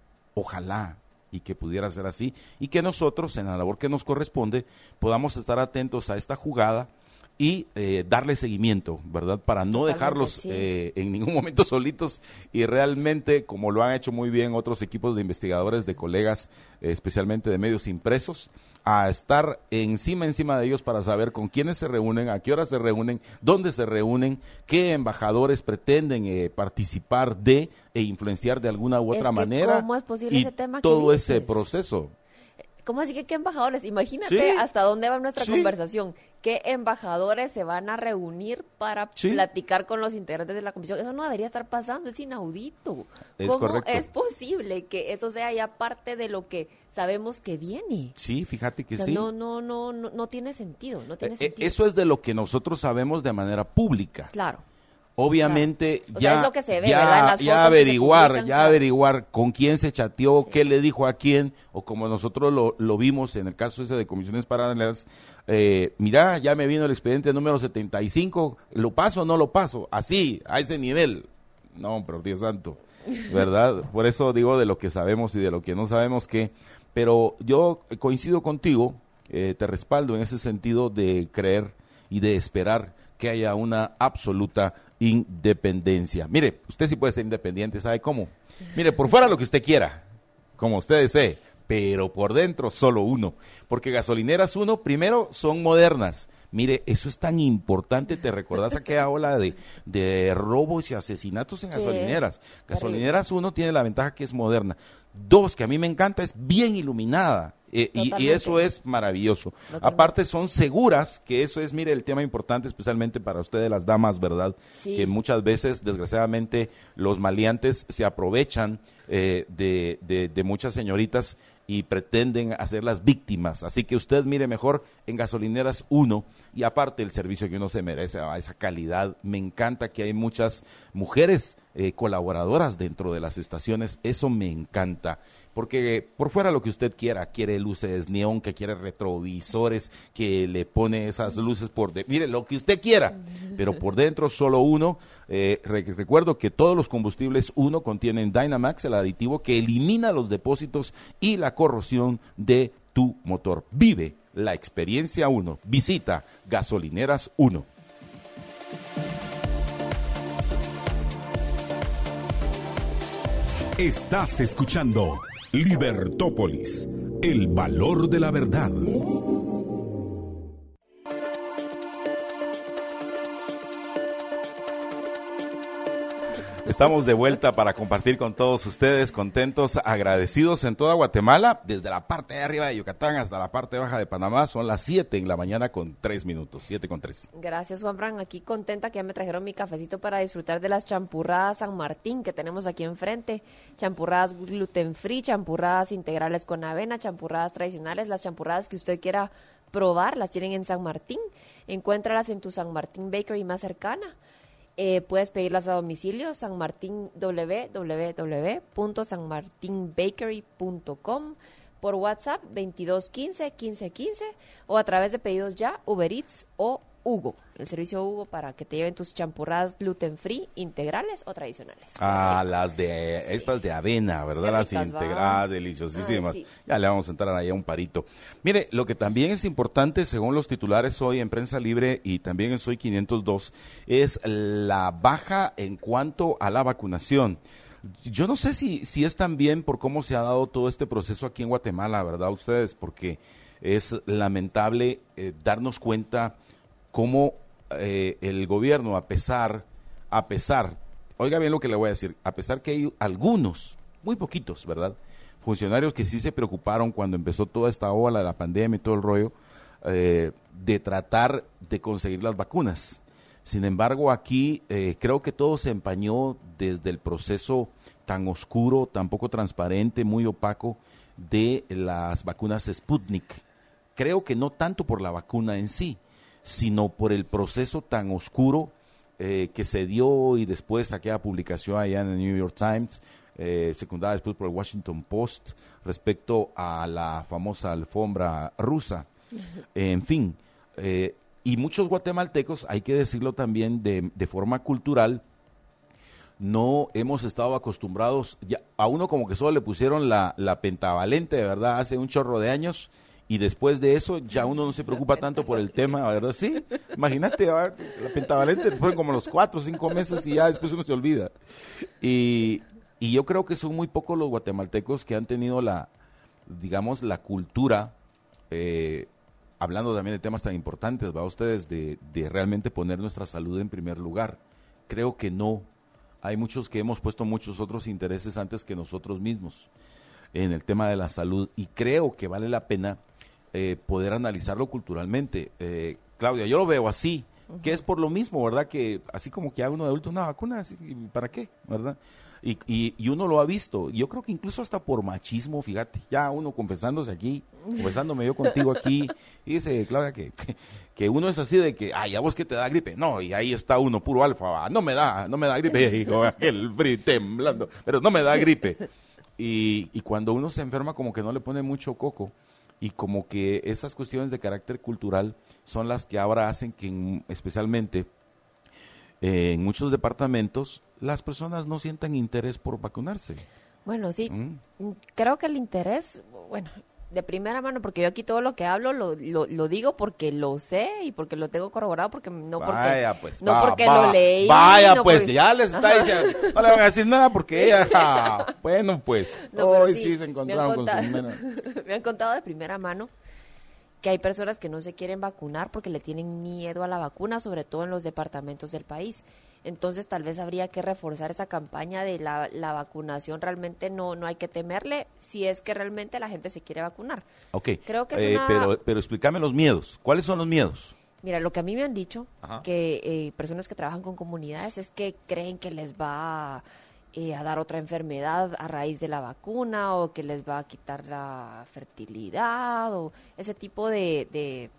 Ojalá y que pudiera ser así, y que nosotros, en la labor que nos corresponde, podamos estar atentos a esta jugada y eh, darle seguimiento, ¿verdad? Para no Totalmente, dejarlos sí. eh, en ningún momento solitos y realmente, como lo han hecho muy bien otros equipos de investigadores, de colegas, eh, especialmente de medios impresos, a estar encima, encima de ellos para saber con quiénes se reúnen, a qué hora se reúnen, dónde se reúnen, qué embajadores pretenden eh, participar de e influenciar de alguna u otra es que manera. ¿Cómo es posible y ese tema todo que ese dices? proceso. ¿Cómo así que qué embajadores? Imagínate Sí. hasta dónde va nuestra Sí. conversación. ¿Qué embajadores se van a reunir para Sí. platicar con los integrantes de la comisión? Eso no debería estar pasando, es inaudito. Es ¿Cómo correcto. es posible que eso sea ya parte de lo que sabemos que viene? Sí, fíjate que O sea, sí. no, no, no, no, no tiene sentido, no tiene Eh, sentido. Eso es de lo que nosotros sabemos de manera pública. Claro. Obviamente Claro. O sea, ya, es lo que se ve, ya, ¿verdad? En las ya fotos que se averiguar, publican, ya claro. averiguar con quién se chateó, Sí. qué le dijo a quién, o como nosotros lo, lo vimos en el caso ese de comisiones paralelas, eh, mira, ya me vino el expediente número setenta y cinco, ¿lo paso o no lo paso? Así, a ese nivel. No, pero Dios santo, ¿verdad? Por eso digo de lo que sabemos y de lo que no sabemos qué, pero yo coincido contigo, eh, te respaldo en ese sentido de creer y de esperar que haya una absoluta independencia. Mire, usted sí puede ser independiente, ¿sabe cómo? Mire, por fuera lo que usted quiera, como usted desee, pero por dentro solo uno, porque gasolineras uno, primero, son modernas. Mire, eso es tan importante, ¿te recordás aquella ola de, de robos y asesinatos en Sí, gasolineras? terrible. Gasolineras uno tiene la ventaja que es moderna. Dos, que a mí me encanta, es bien iluminada. Eh, y, y Totalmente. eso es maravilloso. Totalmente. Aparte son seguras, que eso es, mire, el tema importante especialmente para ustedes las damas, ¿verdad? Sí. Que muchas veces, desgraciadamente, los maleantes se aprovechan eh, de, de, de muchas señoritas y pretenden hacerlas víctimas. Así que usted mire mejor en gasolineras uno, y aparte el servicio que uno se merece, a esa calidad. Me encanta que hay muchas mujeres eh, colaboradoras dentro de las estaciones, eso me encanta, porque por fuera lo que usted quiera, quiere luces neón, que quiere retrovisores, que le pone esas luces por de, mire, lo que usted quiera, pero por dentro solo uno. Eh, re- recuerdo que todos los combustibles uno contienen Dynamax, el aditivo que elimina los depósitos y la corrosión de tu motor. Vive la experiencia uno. Visita Gasolineras uno. Estás escuchando Libertópolis, el valor de la verdad. Estamos de vuelta para compartir con todos ustedes, contentos, agradecidos en toda Guatemala, desde la parte de arriba de Yucatán hasta la parte baja de Panamá. Son las siete en la mañana con tres minutos, siete con tres. Gracias, Juan Fran. Aquí contenta que ya me trajeron mi cafecito para disfrutar de las champurradas San Martín que tenemos aquí enfrente. Champurradas gluten free, champurradas integrales con avena, champurradas tradicionales, las champurradas que usted quiera probar, las tienen en San Martín. Encuéntralas en tu San Martín Bakery más cercana. Eh, puedes pedirlas a domicilio, San Martín, w w w punto san martin bakery punto com, por WhatsApp veintidós quince quince quince o a través de pedidos ya, Uber Eats o Hugo, el servicio Hugo para que te lleven tus champurradas gluten free, integrales o tradicionales. Ah, Qué las de, Sí. estas de avena, ¿verdad? Qué Las ricas, integradas, ¿va? deliciosísimas. Ay, sí. Ya le vamos a entrar ahí a un parito. Mire, lo que también es importante, según los titulares hoy en Prensa Libre y también en Soy quinientos dos, es la baja en cuanto a la vacunación. Yo no sé si, si es también por cómo se ha dado todo este proceso aquí en Guatemala, ¿verdad? Ustedes, porque es lamentable eh, darnos cuenta cómo eh, el gobierno, a pesar, a pesar, oiga bien lo que le voy a decir, a pesar que hay algunos, muy poquitos, ¿verdad?, funcionarios que sí se preocuparon cuando empezó toda esta ola de la pandemia y todo el rollo, eh, de tratar de conseguir las vacunas. Sin embargo, aquí eh, creo que todo se empañó desde el proceso tan oscuro, tan poco transparente, muy opaco de las vacunas Sputnik. Creo que no tanto por la vacuna en sí, sino por el proceso tan oscuro eh, que se dio y después aquella publicación allá en el New York Times, eh, secundada después por el Washington Post, respecto a la famosa alfombra rusa. Eh, en fin, eh, y muchos guatemaltecos, hay que decirlo también de, de forma cultural, no hemos estado acostumbrados, ya, a uno como que solo le pusieron la, la pentavalente, de verdad, hace un chorro de años, y después de eso ya uno no se preocupa tanto por el tema, ¿verdad? Sí, imagínate, la pentavalente después como los cuatro o cinco meses y ya después uno se olvida. Y, y yo creo que son muy pocos los guatemaltecos que han tenido la, digamos, la cultura, eh, hablando también de temas tan importantes, ¿va? Ustedes, de, de realmente poner nuestra salud en primer lugar. Creo que no. Hay muchos que hemos puesto muchos otros intereses antes que nosotros mismos en el tema de la salud, y creo que vale la pena eh, poder analizarlo culturalmente. Eh, Claudia, yo lo veo así, uh-huh. que es por lo mismo, ¿verdad? Que así como que a uno de adulto una vacuna, así, ¿para qué? ¿Verdad? Y, y, y uno lo ha visto, yo creo que incluso hasta por machismo, fíjate, ya uno confesándose aquí, confesándome yo contigo aquí, y dice, Claudia, que, que, que uno es así de que, ay, ¿a vos que te da gripe? No, y ahí está uno, puro alfa, no me da, no me da gripe, y con aquel frío temblando, pero no me da gripe. Y, y cuando uno se enferma como que no le pone mucho coco, y como que esas cuestiones de carácter cultural son las que ahora hacen que en, especialmente eh, en muchos departamentos las personas no sientan interés por vacunarse. Bueno, sí, ¿Mm? creo que el interés, bueno, de primera mano, porque yo aquí todo lo que hablo lo, lo, lo digo porque lo sé y porque lo tengo corroborado, porque no porque, vaya, pues, no va, porque va, lo leí. Vaya, no pues, porque... ya les está diciendo, no le van a decir nada porque ella, ja, bueno, pues, no, hoy sí, sí se encontraron con contado, sus menas. Me han contado de primera mano que hay personas que no se quieren vacunar porque le tienen miedo a la vacuna, sobre todo en los departamentos del país. Entonces tal vez habría que reforzar esa campaña de la, la vacunación. Realmente no no hay que temerle si es que realmente la gente se quiere vacunar. Ok, creo que es eh, una... pero, pero explícame los miedos. ¿Cuáles son los miedos? Mira, lo que a mí me han dicho, Ajá. que eh, personas que trabajan con comunidades, es que creen que les va eh, a dar otra enfermedad a raíz de la vacuna, o que les va a quitar la fertilidad, o ese tipo de, de,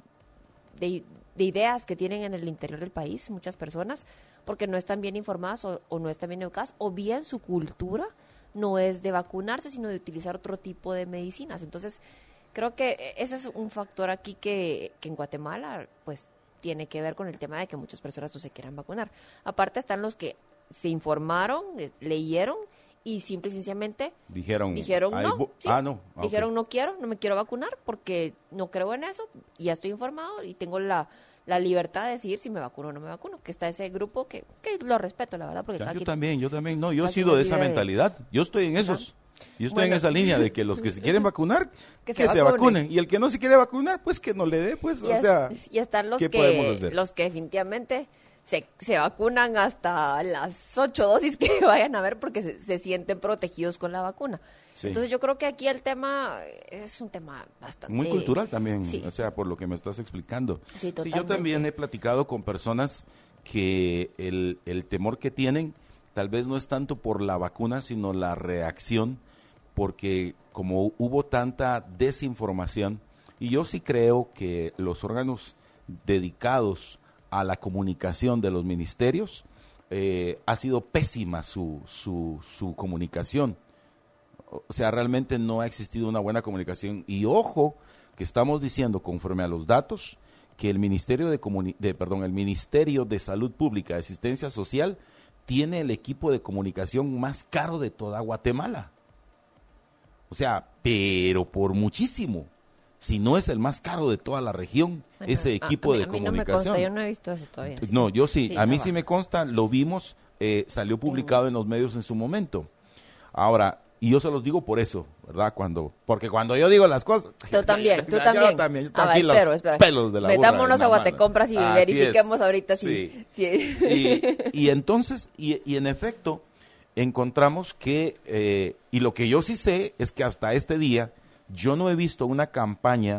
de, de ideas que tienen en el interior del país muchas personas, porque no están bien informadas o, o no están bien educadas, o bien su cultura no es de vacunarse, sino de utilizar otro tipo de medicinas. Entonces, creo que ese es un factor aquí que, que en Guatemala, pues, tiene que ver con el tema de que muchas personas no se quieran vacunar. Aparte están los que se informaron, eh, leyeron y simple y sencillamente dijeron, dijeron no, bo- sí, ah, no. Ah, dijeron okay. no quiero, no me quiero vacunar porque no creo en eso, y ya estoy informado y tengo la la libertad de decidir si me vacuno o no me vacuno, que está ese grupo que, que lo respeto, la verdad, porque Ya, cada yo quien- también, yo también, no, yo he cada sido quien de es esa libre de- mentalidad, yo estoy en esos, yo estoy Bueno. en esa línea de que los que se quieren vacunar, Que que, se se, vacunen. vacunen, y el que no se quiere vacunar, pues que no le dé, pues, y, o es- sea, y están los ¿qué podemos que hacer? los que definitivamente se, se vacunan hasta las ocho dosis que vayan a ver porque se, se sienten protegidos con la vacuna. Sí. Entonces yo creo que aquí el tema es un tema bastante... muy cultural también, Sí. o sea, por lo que me estás explicando. Sí, yo totalmente. también he platicado con personas que el, el temor que tienen tal vez no es tanto por la vacuna, sino la reacción, porque como hubo tanta desinformación, y yo sí creo que los órganos dedicados a la comunicación de los ministerios, eh, ha sido pésima su, su, su comunicación. O sea, realmente no ha existido una buena comunicación. Y ojo, que estamos diciendo, conforme a los datos, que el Ministerio de, Comuni- de, perdón, el Ministerio de Salud Pública y Asistencia Social tiene el equipo de comunicación más caro de toda Guatemala. O sea, pero por muchísimo. Si no es el más caro de toda la región, Bueno, ese a- equipo a mí- de a mí comunicación. no me consta, yo no he visto eso todavía. así No, que- yo sí, a mí ya sí va. me consta, lo vimos, eh, salió publicado en los medios en su momento. Ahora, y yo se los digo por eso, ¿verdad? Cuando, porque cuando yo digo las cosas... Tú también, tú yo también. también, yo Ah, va, aquí los espero, espero. pelos de la burra Metámonos de a mamá. Guatecompras y Así verifiquemos es. ahorita si... Sí. si- Y, y entonces, y, y en efecto, encontramos que, eh, y lo que yo sí sé es que hasta este día, yo no he visto una campaña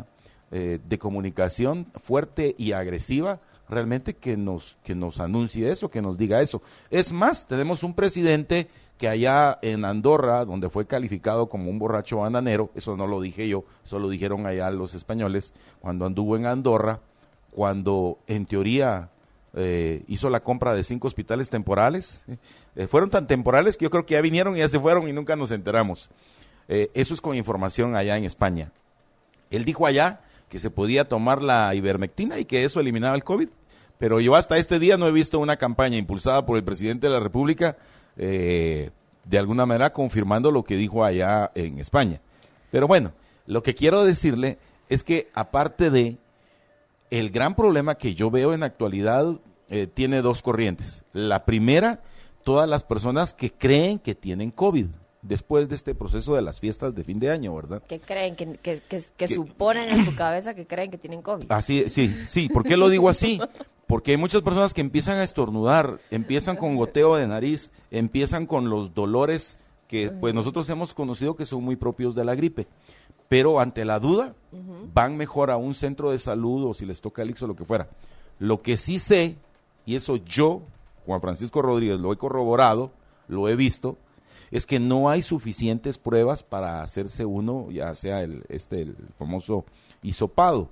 eh, de comunicación fuerte y agresiva realmente que nos, que nos anuncie eso, que nos diga eso. Es más, tenemos un presidente que allá en Andorra, donde fue calificado como un borracho bananero, eso no lo dije yo, eso lo dijeron allá los españoles, cuando anduvo en Andorra, cuando en teoría eh, hizo la compra de cinco hospitales temporales, eh, fueron tan temporales que yo creo que ya vinieron y ya se fueron y nunca nos enteramos. Eh, eso es con información allá en España. Él dijo allá que se podía tomar la ivermectina y que eso eliminaba el COVID. Pero yo hasta este día no he visto una campaña impulsada por el presidente de la República, eh, de alguna manera confirmando lo que dijo allá en España. Pero bueno, lo que quiero decirle es que aparte de el gran problema que yo veo en la actualidad, eh, tiene dos corrientes. La primera, todas las personas que creen que tienen COVID después de este proceso de las fiestas de fin de año, ¿verdad? Que creen, que, que, que, que suponen en su cabeza que creen que tienen COVID. Así, sí, sí. ¿Por qué lo digo así? Porque hay muchas personas que empiezan a estornudar, empiezan con goteo de nariz, empiezan con los dolores que pues nosotros hemos conocido que son muy propios de la gripe. Pero ante la duda, uh-huh. van mejor a un centro de salud o si les toca el Ix o lo que fuera. Lo que sí sé, y eso yo, Juan Francisco Rodríguez, lo he corroborado, lo he visto, es que no hay suficientes pruebas para hacerse uno, ya sea el, este, el famoso hisopado,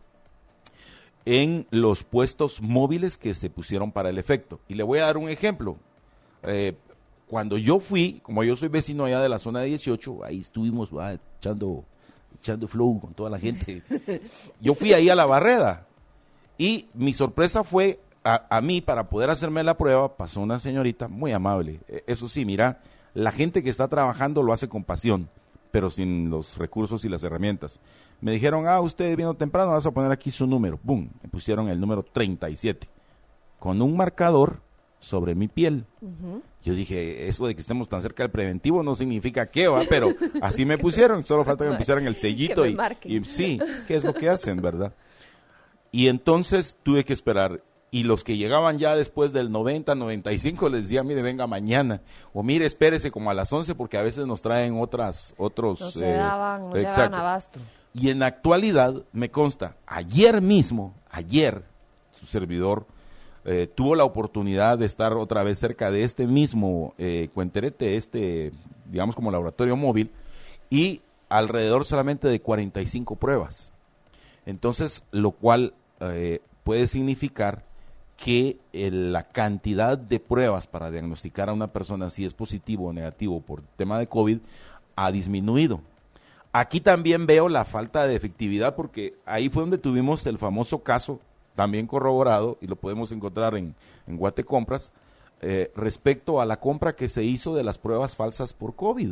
en los puestos móviles que se pusieron para el efecto. Y le voy a dar un ejemplo. Eh, cuando yo fui, como yo soy vecino allá de la zona dieciocho, ahí estuvimos ah, echando, echando flow con toda la gente. Yo fui ahí a la Barreda y mi sorpresa fue, a, a mí, para poder hacerme la prueba, pasó una señorita muy amable. Eso sí, mira, la gente que está trabajando lo hace con pasión, pero sin los recursos y las herramientas. Me dijeron, ah, usted vino temprano, vas a poner aquí su número. ¡Bum! Me pusieron el número treinta y siete, con un marcador sobre mi piel. Uh-huh. Yo dije, eso de que estemos tan cerca del preventivo no significa qué, va, pero así me pusieron, solo falta que me pusieran el sellito. y, y sí, ¿qué es lo que hacen, verdad? Y entonces tuve que esperar. Y los que llegaban ya después del noventa, noventa y cinco les decía, mire, venga mañana, o mire, espérese como a las once, porque a veces nos traen otras, otros... No se eh, daban, no exacto. se daban abasto. Y en la actualidad, me consta, ayer mismo, ayer, su servidor eh, tuvo la oportunidad de estar otra vez cerca de este mismo eh, cuenterete, este, digamos como laboratorio móvil, y alrededor solamente de cuarenta y cinco pruebas. Entonces, lo cual eh, puede significar que eh, la cantidad de pruebas para diagnosticar a una persona si es positivo o negativo por tema de COVID ha disminuido. Aquí también veo la falta de efectividad porque ahí fue donde tuvimos el famoso caso, también corroborado, y lo podemos encontrar en, en Guatecompras, eh, respecto a la compra que se hizo de las pruebas falsas por COVID.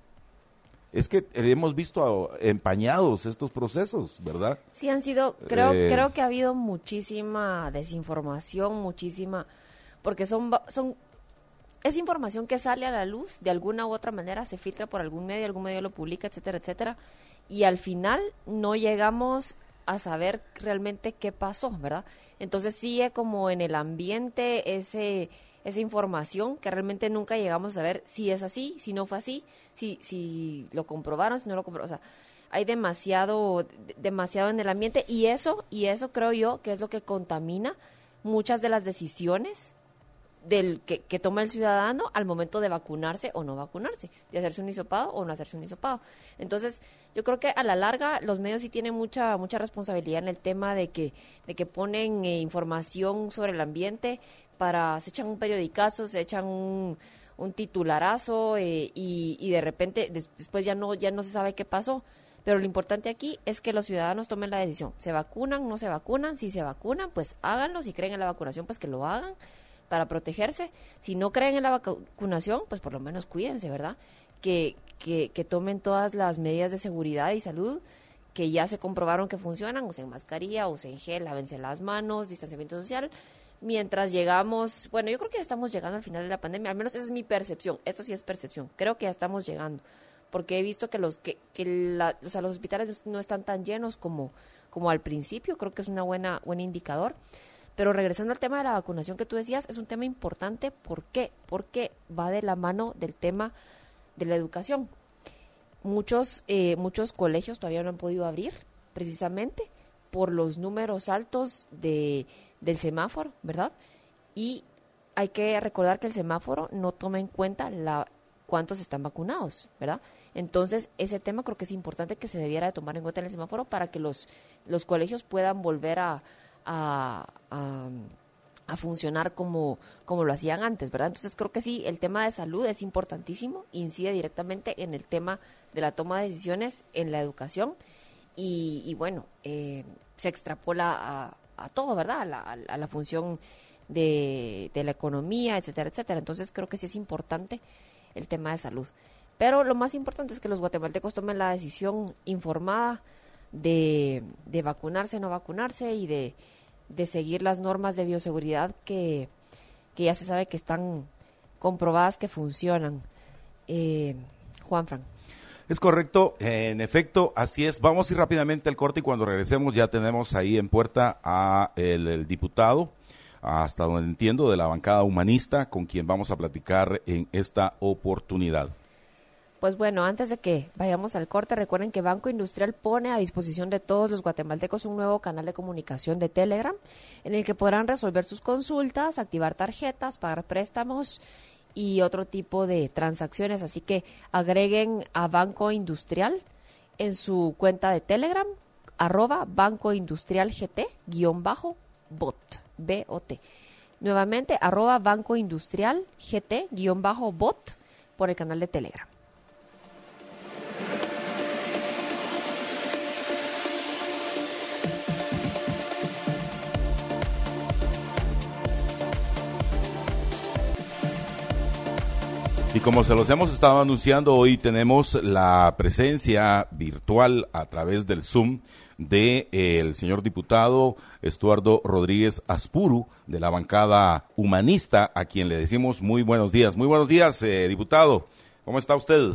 Es que hemos visto empañados estos procesos, ¿verdad? Sí, han sido, creo, eh, creo que ha habido muchísima desinformación, muchísima, porque son, son, es información que sale a la luz, de alguna u otra manera se filtra por algún medio, algún medio lo publica, etcétera, etcétera, y al final no llegamos a saber realmente qué pasó, ¿verdad? Entonces sigue como en el ambiente ese... esa información que realmente nunca llegamos a saber si es así, si no fue así, si si lo comprobaron, si no lo comprobaron, o sea, hay demasiado demasiado en el ambiente y eso y eso creo yo que es lo que contamina muchas de las decisiones del que, que toma el ciudadano al momento de vacunarse o no vacunarse, de hacerse un hisopado o no hacerse un hisopado. Entonces, yo creo que a la larga los medios sí tienen mucha mucha responsabilidad en el tema de que de que ponen eh, información sobre el ambiente para, se echan un periodicazo, se echan un, un titularazo eh, y, y de repente des, después ya no ya no se sabe qué pasó. Pero lo importante aquí es que los ciudadanos tomen la decisión. ¿Se vacunan? ¿No se vacunan? Si se vacunan, pues háganlo. Si creen en la vacunación, pues que lo hagan para protegerse. Si no creen en la vacunación, pues por lo menos cuídense, ¿verdad? Que, que, que tomen todas las medidas de seguridad y salud que ya se comprobaron que funcionan. Usen mascarilla, usen gel, lávense las manos, distanciamiento social. Mientras llegamos, bueno, yo creo que ya estamos llegando al final de la pandemia, al menos esa es mi percepción, esto sí es percepción, creo que ya estamos llegando, porque he visto que los que, que la, o sea, los hospitales no están tan llenos como, como al principio, creo que es una buena buen indicador. Pero regresando al tema de la vacunación que tú decías, es un tema importante, ¿por qué? Porque va de la mano del tema de la educación. Muchos, eh, muchos colegios todavía no han podido abrir, precisamente, por los números altos de, del semáforo, ¿verdad? Y hay que recordar que el semáforo no toma en cuenta la, cuántos están vacunados, ¿verdad? Entonces, ese tema creo que es importante que se debiera de tomar en cuenta en el semáforo para que los, los colegios puedan volver a, a, a, a funcionar como, como lo hacían antes, ¿verdad? Entonces, creo que sí, el tema de salud es importantísimo, incide directamente en el tema de la toma de decisiones en la educación y, y bueno, eh, se extrapola a, a todo, ¿verdad? A la, a la función de, de la economía, etcétera, etcétera. Entonces, creo que sí es importante el tema de salud. Pero lo más importante es que los guatemaltecos tomen la decisión informada de, de vacunarse o no vacunarse y de, de seguir las normas de bioseguridad que, que ya se sabe que están comprobadas que funcionan. Eh, Juanfran. Es correcto, en efecto, así es. Vamos a ir rápidamente al corte y cuando regresemos ya tenemos ahí en puerta a el, el diputado, hasta donde entiendo, de la bancada humanista, con quien vamos a platicar en esta oportunidad. Pues bueno, antes de que vayamos al corte, recuerden que Banco Industrial pone a disposición de todos los guatemaltecos un nuevo canal de comunicación de Telegram, en el que podrán resolver sus consultas, activar tarjetas, pagar préstamos y otro tipo de transacciones. Así que agreguen a Banco Industrial en su cuenta de Telegram, arroba Banco Industrial G T, guión bajo, bot, B O T. Nuevamente, arroba Banco Industrial G T, guión bajo, bot, por el canal de Telegram. Y como se los hemos estado anunciando, hoy tenemos la presencia virtual a través del Zoom de eh, el señor diputado Estuardo Rodríguez Aspuru, de la bancada humanista, a quien le decimos muy buenos días. Muy buenos días, eh, diputado. ¿Cómo está usted?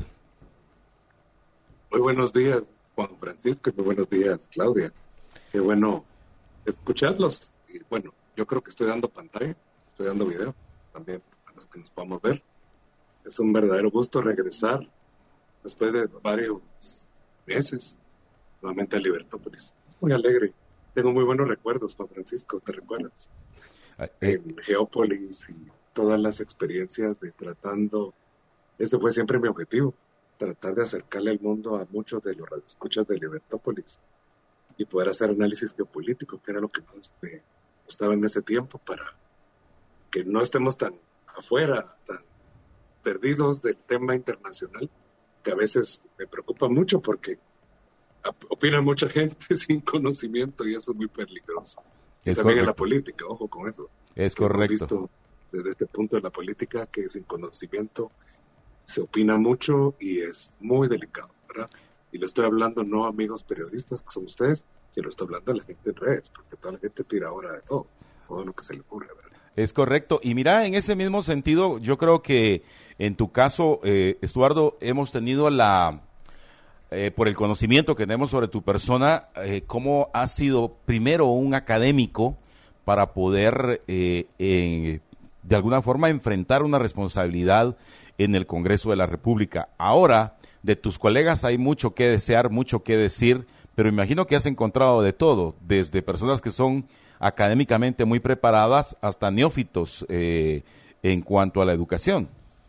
Muy buenos días, Juan Francisco, y muy buenos días, Claudia. Qué bueno escucharlos. Y bueno, yo creo que estoy dando pantalla, estoy dando video también a los que nos podamos ver. Es un verdadero gusto regresar después de varios meses nuevamente a Libertópolis. Es muy alegre. Tengo muy buenos recuerdos, Juan Francisco, ¿te recuerdas? En Geópolis y todas las experiencias de tratando, ese fue siempre mi objetivo, tratar de acercarle al mundo a muchos de los radioescuchas de Libertópolis y poder hacer análisis geopolítico, que era lo que más me gustaba en ese tiempo, para que no estemos tan afuera, tan perdidos del tema internacional, que a veces me preocupa mucho porque opina mucha gente sin conocimiento y eso es muy peligroso. Es También correcto. En la política, ojo con eso. Es que correcto. Hemos visto desde este punto de la política que sin conocimiento se opina mucho y es muy delicado, ¿verdad? Y lo estoy hablando no a amigos periodistas que son ustedes, sino estoy hablando a la gente en redes, porque toda la gente tira ahora de todo, todo lo que se le ocurre, ¿verdad? Es correcto. Y mira, en ese mismo sentido, yo creo que en tu caso, eh, Estuardo, hemos tenido la, eh, por el conocimiento que tenemos sobre tu persona, eh, cómo has sido primero un académico para poder, eh, eh, de alguna forma, enfrentar una responsabilidad en el Congreso de la República. Ahora, de tus colegas hay mucho que desear, mucho que decir, pero imagino que has encontrado de todo, desde personas que son académicamente muy preparadas hasta neófitos eh, en cuanto a la educación.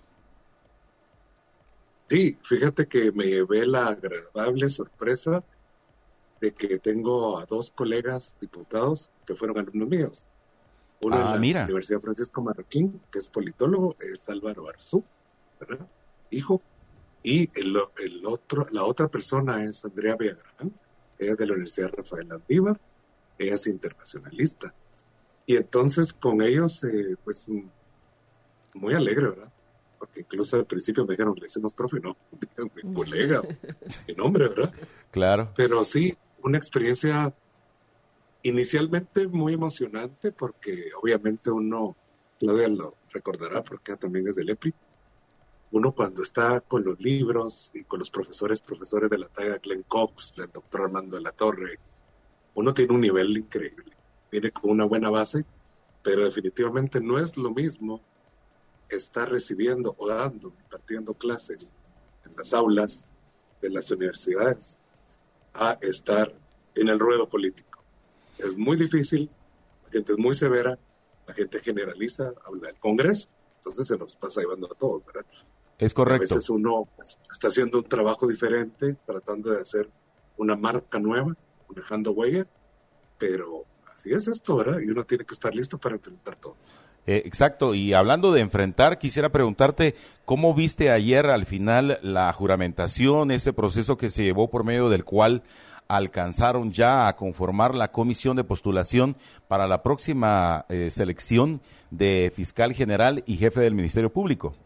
Sí, fíjate que me llevé la agradable sorpresa de que tengo a dos colegas diputados que fueron alumnos míos. Uno Ah, en la mira. Universidad Francisco Marroquín, que es politólogo, es Álvaro Arzú, ¿verdad? Hijo. Y el, el otro, la otra persona es Andrea Villagrán, ella es de la Universidad Rafael Landívar, ella es internacionalista. Y entonces con ellos, eh, pues, muy alegre, ¿verdad? Porque incluso al principio me dijeron, le decimos profe, no, díganme colega, mi nombre, ¿verdad? Claro. Pero sí, una experiencia inicialmente muy emocionante, porque obviamente uno, Claudia lo recordará, porque ella también es del E P I, uno cuando está con los libros y con los profesores, profesores de la talla de Glenn Cox, del doctor Armando de la Torre, uno tiene un nivel increíble, viene con una buena base, pero definitivamente no es lo mismo estar recibiendo o dando, impartiendo clases en las aulas de las universidades a estar en el ruedo político. es muy difícil, la gente es muy severa, la gente generaliza, habla del Congreso, entonces se nos pasa llevando a todos, ¿verdad? Es correcto. A veces uno pues, está haciendo un trabajo diferente, tratando de hacer una marca nueva, dejando huella, pero así es esto, ¿verdad? Y uno tiene que estar listo para enfrentar todo. Eh, exacto, y hablando de enfrentar, quisiera preguntarte, ¿cómo viste ayer al final la juramentación, ese proceso que se llevó por medio del cual alcanzaron ya a conformar la comisión de postulación para la próxima eh, selección de fiscal general y jefe del Ministerio Público?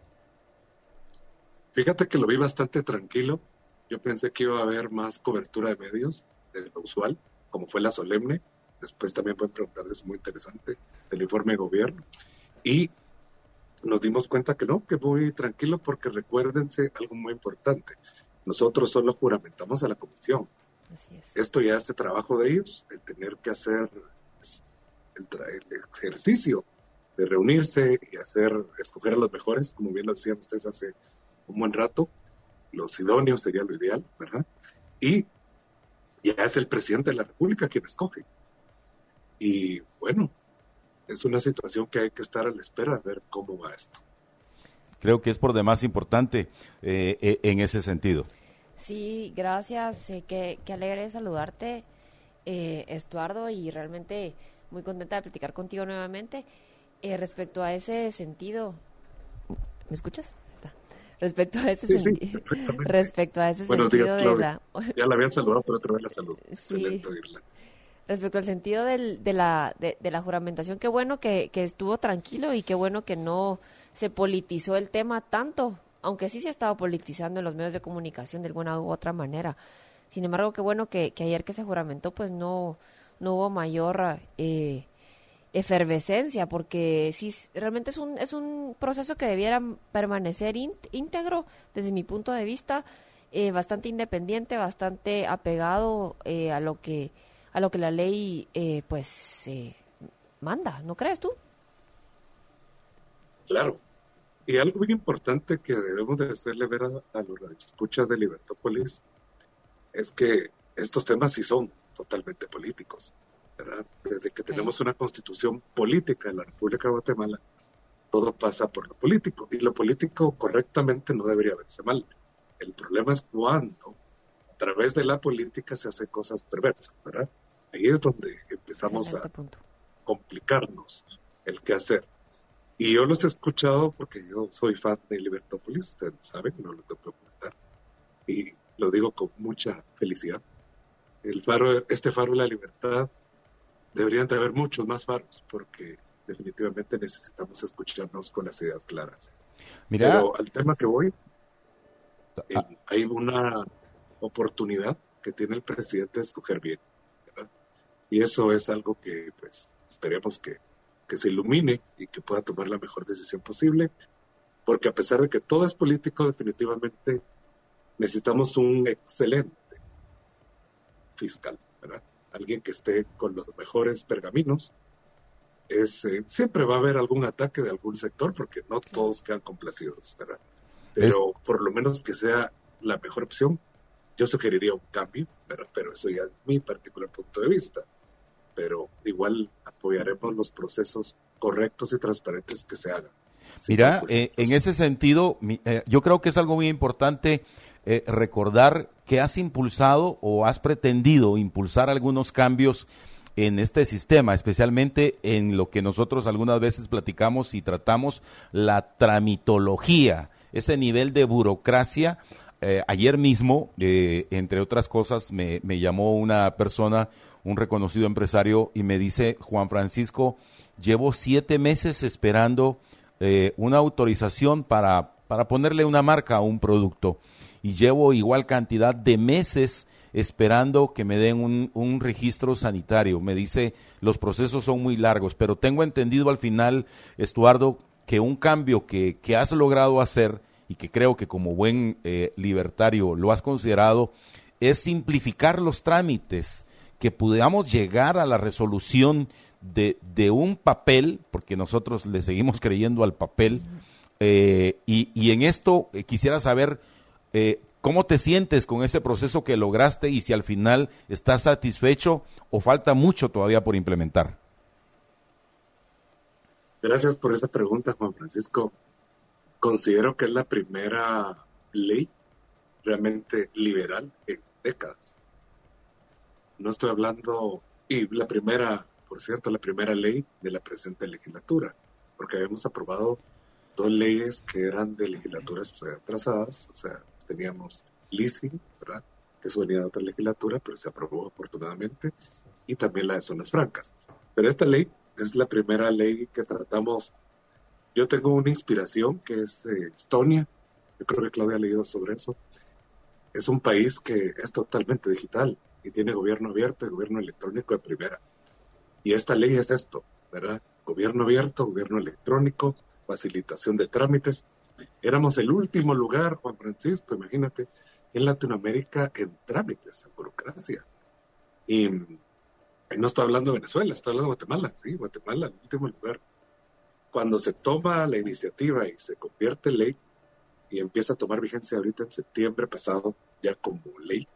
Fíjate que lo vi bastante tranquilo. Yo pensé que iba a haber más cobertura de medios de lo usual, como fue la solemne. Después también pueden preguntar, es muy interesante, el informe de gobierno. Y nos dimos cuenta que no, que muy tranquilo, porque recuérdense algo muy importante. Nosotros solo juramentamos a la comisión. Así es. Esto ya es el trabajo de ellos, el tener que hacer el, el ejercicio de reunirse y hacer, escoger a los mejores, como bien lo decían ustedes hace un buen rato. Los idóneos sería lo ideal, ¿verdad? Y ya es el presidente de la República quien escoge. Y bueno, es una situación que hay que estar a la espera de ver cómo va esto. Creo que es por demás importante eh, eh, en ese sentido. Sí, gracias. Eh, qué, qué alegre saludarte, eh, Estuardo, y realmente muy contenta de platicar contigo nuevamente. Eh, respecto a ese sentido, ¿me escuchas? Está. Respecto a ese sí, sentido, sí, respecto a ese Buenos sentido días, de la, ya la había saludado, pero otra vez la saludo. Sí. Excelente oírla. Respecto al sentido del, de, la, de, de la juramentación, qué bueno que, que estuvo tranquilo y qué bueno que no se politizó el tema tanto, aunque sí se ha estado politizando en los medios de comunicación de alguna u otra manera. Sin embargo, qué bueno que, que ayer que se juramentó, pues no, no hubo mayor eh, efervescencia, porque sí, realmente es un, es un proceso que debiera permanecer íntegro desde mi punto de vista, eh, bastante independiente, bastante apegado eh, a lo que a lo que la ley eh, pues eh, manda, ¿no crees tú? Claro. Y algo muy importante que debemos de hacerle ver a, a los radioescuchas de Libertópolis es que estos temas sí son totalmente políticos, ¿verdad? Desde que tenemos sí. una constitución política en la República de Guatemala, todo pasa por lo político, y lo político correctamente no debería verse mal. El problema es cuando a través de la política se hacen cosas perversas, ¿verdad? Ahí es donde empezamos a punto. complicarnos el qué hacer. Y yo los he escuchado porque yo soy fan de Libertópolis, ustedes lo saben, no lo tengo que ocultar. Y lo digo con mucha felicidad. El faro, este faro de la libertad, deberían de haber muchos más faros, porque definitivamente necesitamos escucharnos con las ideas claras. Mira, pero al tema que voy, ah. eh, hay una oportunidad que tiene el presidente de escoger bien, ¿verdad? Y eso es algo que, pues, esperemos que, que se ilumine y que pueda tomar la mejor decisión posible, porque a pesar de que todo es político, definitivamente necesitamos un excelente fiscal, ¿verdad? Alguien que esté con los mejores pergaminos. Es, eh, siempre va a haber algún ataque de algún sector, porque no todos quedan complacidos, ¿verdad? Pero es... por lo menos que sea la mejor opción. Yo sugeriría un cambio, ¿verdad? Pero eso ya es mi particular punto de vista. Pero igual apoyaremos los procesos correctos y transparentes que se hagan. Mira, pues, eh, pues, en ese sentido, mi, eh, yo creo que es algo muy importante eh, recordar que has impulsado o has pretendido impulsar algunos cambios en este sistema, especialmente en lo que nosotros algunas veces platicamos y tratamos, la tramitología, ese nivel de burocracia. Eh, ayer mismo, eh, entre otras cosas, me, me llamó una persona, un reconocido empresario, y me dice: Juan Francisco, llevo siete meses esperando eh, una autorización para, para ponerle una marca a un producto, y llevo igual cantidad de meses esperando que me den un, un registro sanitario. Me dice, los procesos son muy largos, pero tengo entendido al final, Estuardo, que un cambio que, que has logrado hacer, y que creo que como buen eh, libertario lo has considerado, es simplificar los trámites, que podamos llegar a la resolución de, de un papel, porque nosotros le seguimos creyendo al papel, eh, y, y en esto eh, quisiera saber, eh, ¿Cómo te sientes con ese proceso que lograste y si al final estás satisfecho o falta mucho todavía por implementar? Gracias por esa pregunta, Juan Francisco. Considero que es la primera ley realmente liberal en décadas. No estoy hablando, y la primera, por cierto, la primera ley de la presente legislatura, porque habíamos aprobado dos leyes que eran de legislaturas atrasadas, o sea, teníamos leasing, ¿verdad?, que eso venía de otra legislatura, pero se aprobó afortunadamente, y también la de zonas francas. Pero esta ley es la primera ley que tratamos. Yo tengo una inspiración que es eh, Estonia. Yo creo que Claudia ha leído sobre eso. Es un país que es totalmente digital y tiene gobierno abierto y gobierno electrónico de primera. Y esta ley es esto, ¿verdad? Gobierno abierto, gobierno electrónico, facilitación de trámites. Éramos el último lugar, Juan Francisco, imagínate, en Latinoamérica en trámites, en burocracia. Y, y no estoy hablando de Venezuela, estoy hablando de Guatemala, sí, Guatemala, el último lugar. Cuando se toma la iniciativa y se convierte en ley, y empieza a tomar vigencia ahorita en septiembre pasado, ya como ley,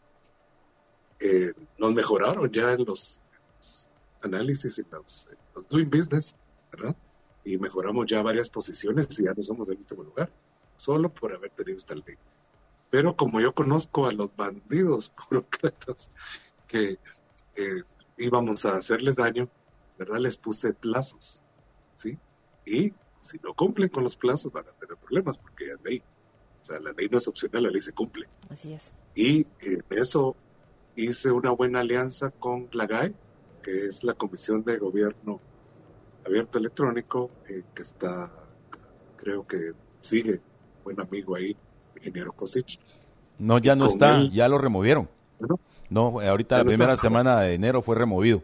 eh, nos mejoraron ya en los, en los análisis, en los, en los doing business, ¿verdad? Y mejoramos ya varias posiciones y ya no somos del último lugar, solo por haber tenido esta ley. Pero como yo conozco a los bandidos burócratas que eh, íbamos a hacerles daño, ¿verdad? Les puse plazos, ¿sí? Y si no cumplen con los plazos van a tener problemas porque es ley. O sea, la ley no es opcional, la ley se cumple. Así es. Y en eso hice una buena alianza con la G A E, que es la Comisión de Gobierno Abierto Electrónico, eh, que está, creo que sigue, buen amigo ahí, ingeniero Kosic. No, ya no está, él, ya lo removieron. ¿No? No, ahorita la no primera está. semana de enero fue removido.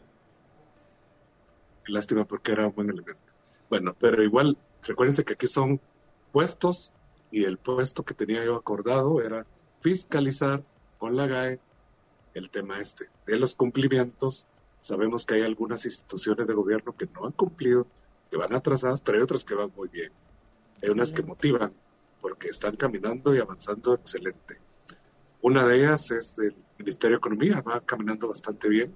Lástima porque era un buen elemento. Bueno, pero igual, recuérdense que aquí son puestos y el puesto que tenía yo acordado era fiscalizar con la G A E el tema este de los cumplimientos. Sabemos que hay algunas instituciones de gobierno que no han cumplido, que van atrasadas, pero hay otras que van muy bien. Hay unas que motivan porque están caminando y avanzando excelente. Una de ellas es el Ministerio de Economía, va caminando bastante bien.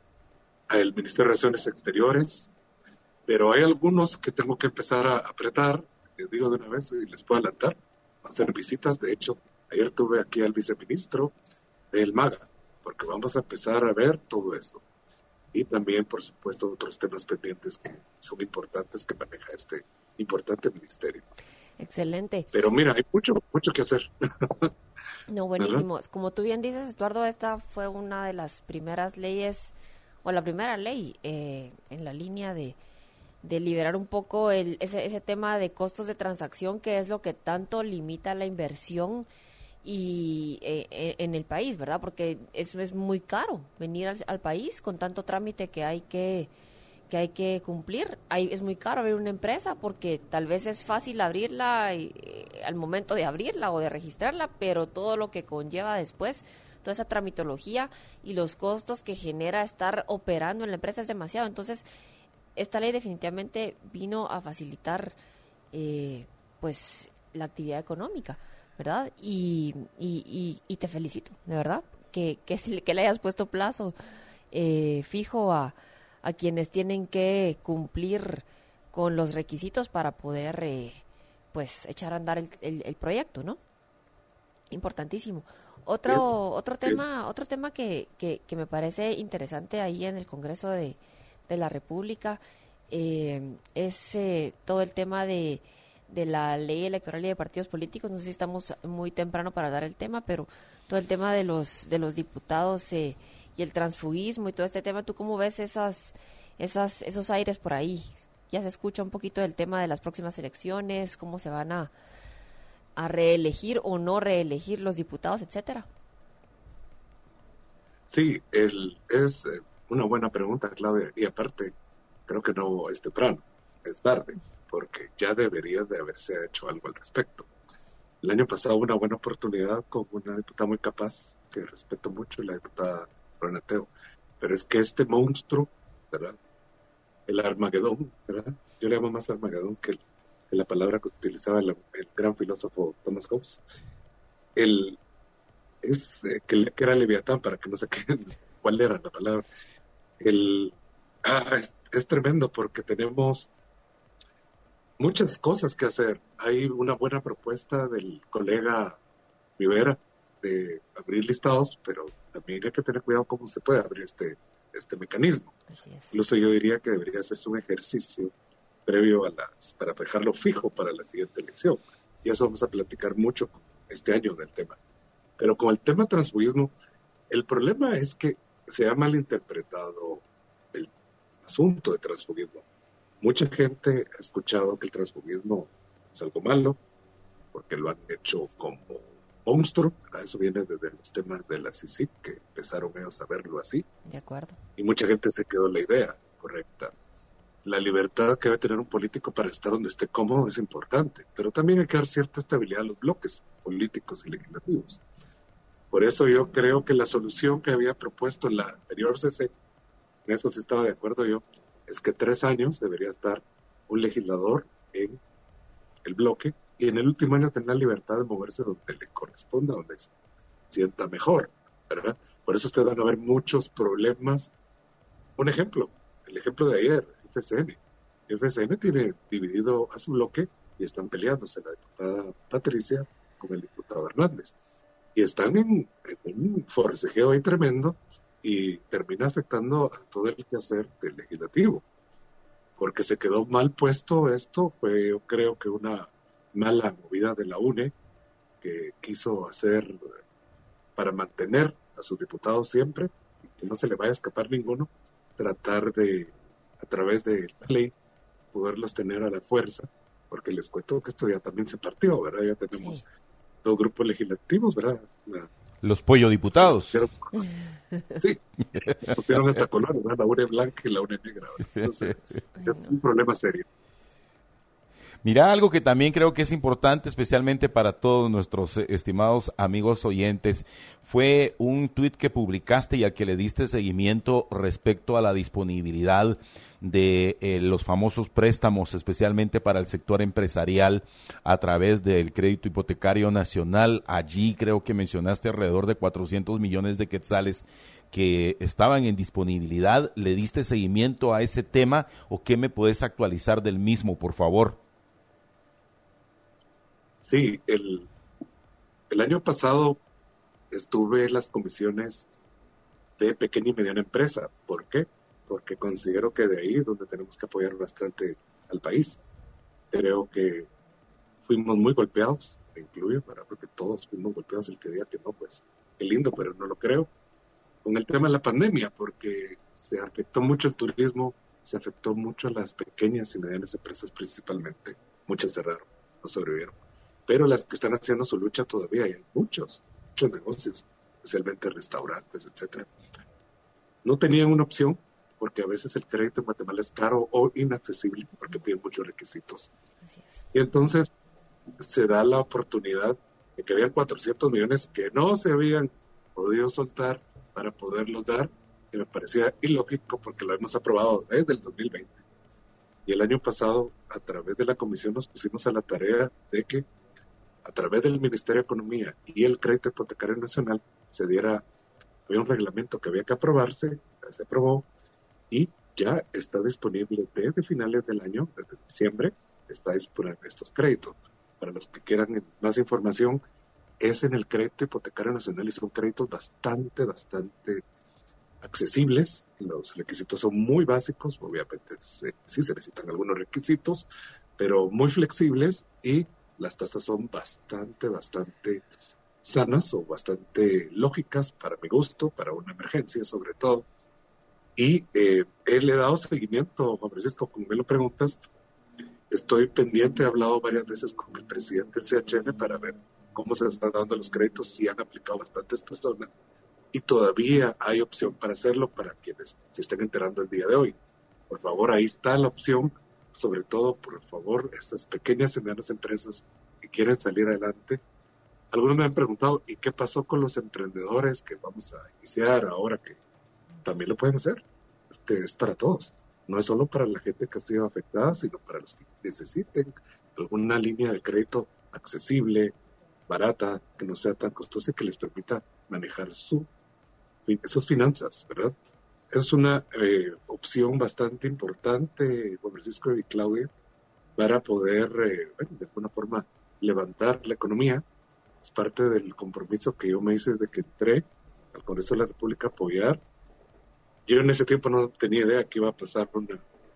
El Ministerio de Relaciones Exteriores, pero hay algunos que tengo que empezar a apretar, les digo de una vez y les puedo adelantar, hacer visitas. De hecho, ayer tuve aquí al viceministro del MAGA, porque vamos a empezar a ver todo eso. Y también, por supuesto, otros temas pendientes que son importantes que maneja este importante ministerio. Excelente. Pero mira, hay mucho, mucho que hacer. No, buenísimo. ¿Verdad? Como tú bien dices, Eduardo, esta fue una de las primeras leyes, o la primera ley eh, en la línea de, de liberar un poco el, ese, ese tema de costos de transacción, que es lo que tanto limita la inversión y eh, en el país, ¿verdad? Porque eso es muy caro, venir al, al país con tanto trámite que hay que que hay que cumplir. Hay, es muy caro abrir una empresa porque tal vez es fácil abrirla y, eh, al momento de abrirla o de registrarla, pero todo lo que conlleva después, toda esa tramitología y los costos que genera estar operando en la empresa es demasiado. Entonces, esta ley definitivamente vino a facilitar eh, pues la actividad económica, ¿verdad? Y, y, y, y te felicito, de verdad, que, que, que le hayas puesto plazo eh, fijo a a quienes tienen que cumplir con los requisitos para poder eh, pues echar a andar el, el, el proyecto, ¿no? Importantísimo. Otro sí, otro sí. tema otro tema que, que, que me parece interesante ahí en el Congreso de, de la República eh, es eh, todo el tema de, de la ley electoral y de partidos políticos. No sé si estamos muy temprano para dar el tema, pero todo el tema de los de los diputados eh, y el transfugismo y todo este tema, ¿tú cómo ves esas, esas, esos aires por ahí? Ya se escucha un poquito del tema de las próximas elecciones, cómo se van a, a reelegir o no reelegir los diputados, etcétera. Sí, el, es una buena pregunta, Claudia, y aparte, creo que no es temprano, es tarde, porque ya debería de haberse hecho algo al respecto. El año pasado hubo una buena oportunidad con una diputada muy capaz, que respeto mucho, la diputada Ronateo, pero es que este monstruo, ¿verdad? El Armagedón, ¿verdad? Yo le llamo más Armagedón que, el, que la palabra que utilizaba el, el gran filósofo Thomas Hobbes. El, es eh, que, que era Leviatán, para que no se queden cuál era la palabra. El, ah, es, es tremendo porque tenemos muchas cosas que hacer. Hay una buena propuesta del colega Rivera de abrir listados, pero también hay que tener cuidado cómo se puede abrir este, este mecanismo. Así es. Incluso yo diría que debería hacerse un ejercicio previo a las, para dejarlo fijo para la siguiente elección. Y eso vamos a platicar mucho este año del tema. Pero con el tema transfugismo, el problema es que se ha malinterpretado el asunto de transfugismo. Mucha gente ha escuchado que el transfugismo es algo malo, porque lo han hecho como monstruo. Eso viene desde los temas de la C I C I P, que empezaron ellos a verlo así. De acuerdo. Y mucha gente se quedó la idea correcta. La libertad que debe tener un político para estar donde esté cómodo es importante, pero también hay que dar cierta estabilidad a los bloques políticos y legislativos. Por eso yo creo que la solución que había propuesto en la anterior C C, en eso sí estaba de acuerdo yo, es que tres años debería estar un legislador en el bloque y en el último año tener la libertad de moverse donde le corresponda, donde se sienta mejor, ¿verdad? Por eso ustedes van a ver muchos problemas. Un ejemplo, el ejemplo de ayer, F C N. F C N tiene dividido a su bloque y están peleándose la diputada Patricia con el diputado Hernández. Y están en, en un forcejeo ahí tremendo y termina afectando a todo el quehacer del legislativo. Porque se quedó mal puesto esto, fue yo creo que una mala movida de la U N E que quiso hacer para mantener a sus diputados siempre y que no se le vaya a escapar ninguno, tratar de, a través de la ley, poderlos tener a la fuerza, porque les cuento que esto ya también se partió, ¿verdad? Ya tenemos sí. dos grupos legislativos, ¿verdad? La, Los pollo diputados. Se sí, se pusieron hasta colores, ¿verdad? La U N E blanca y la U N E negra, ¿verdad? Entonces, es un problema serio. Mira, algo que también creo que es importante, especialmente para todos nuestros estimados amigos oyentes, fue un tuit que publicaste y al que le diste seguimiento respecto a la disponibilidad de eh, los famosos préstamos, especialmente para el sector empresarial, a través del crédito hipotecario nacional. Allí creo que mencionaste alrededor de cuatrocientos millones de quetzales que estaban en disponibilidad. ¿Le diste seguimiento a ese tema o qué me puedes actualizar del mismo, por favor? Sí, el, el año pasado estuve en las comisiones de pequeña y mediana empresa. ¿Por qué? Porque considero que de ahí es donde tenemos que apoyar bastante al país. Creo que fuimos muy golpeados, me incluyo, ¿verdad? Porque todos fuimos golpeados. El que diga que no, pues qué lindo, pero no lo creo. Con el tema de la pandemia, porque se afectó mucho el turismo, se afectó mucho a las pequeñas y medianas empresas principalmente. Muchas cerraron, no sobrevivieron. Pero las que están haciendo su lucha todavía, hay muchos, muchos negocios, especialmente restaurantes, etcétera. No tenían una opción, porque a veces el crédito en Guatemala es caro o inaccesible, porque piden muchos requisitos. Así es. Y entonces se da la oportunidad de que habían cuatrocientos millones que no se habían podido soltar para poderlos dar, que me parecía ilógico porque lo hemos aprobado desde el dos mil veinte. Y el año pasado, a través de la comisión, nos pusimos a la tarea de que a través del Ministerio de Economía y el Crédito Hipotecario Nacional se diera, había un reglamento que había que aprobarse, se aprobó y ya está disponible desde finales del año, desde diciembre, está disponible estos créditos. Para los que quieran más información, es en el Crédito Hipotecario Nacional y son créditos bastante, bastante accesibles. Los requisitos son muy básicos, obviamente sí, sí se necesitan algunos requisitos, pero muy flexibles y las tasas son bastante, bastante sanas o bastante lógicas para mi gusto, para una emergencia sobre todo. Y eh, él le he dado seguimiento, Juan Francisco, como me lo preguntas, estoy pendiente, he hablado varias veces con el presidente del C H N para ver cómo se están dando los créditos, si han aplicado bastantes personas, y todavía hay opción para hacerlo para quienes se estén enterando el día de hoy. Por favor, ahí está la opción. Sobre todo, por favor, estas pequeñas y medianas empresas que quieren salir adelante. Algunos me han preguntado, ¿y qué pasó con los emprendedores que vamos a iniciar ahora que también lo pueden hacer? Este es para todos. No es solo para la gente que ha sido afectada, sino para los que necesiten alguna línea de crédito accesible, barata, que no sea tan costosa y que les permita manejar su, sus finanzas, ¿verdad? Es una eh, opción bastante importante, Juan Francisco y Claudia, para poder, eh, bueno, de alguna forma, levantar la economía. Es parte del compromiso que yo me hice desde que entré al Congreso de la República a apoyar. Yo en ese tiempo no tenía idea que iba a pasar una,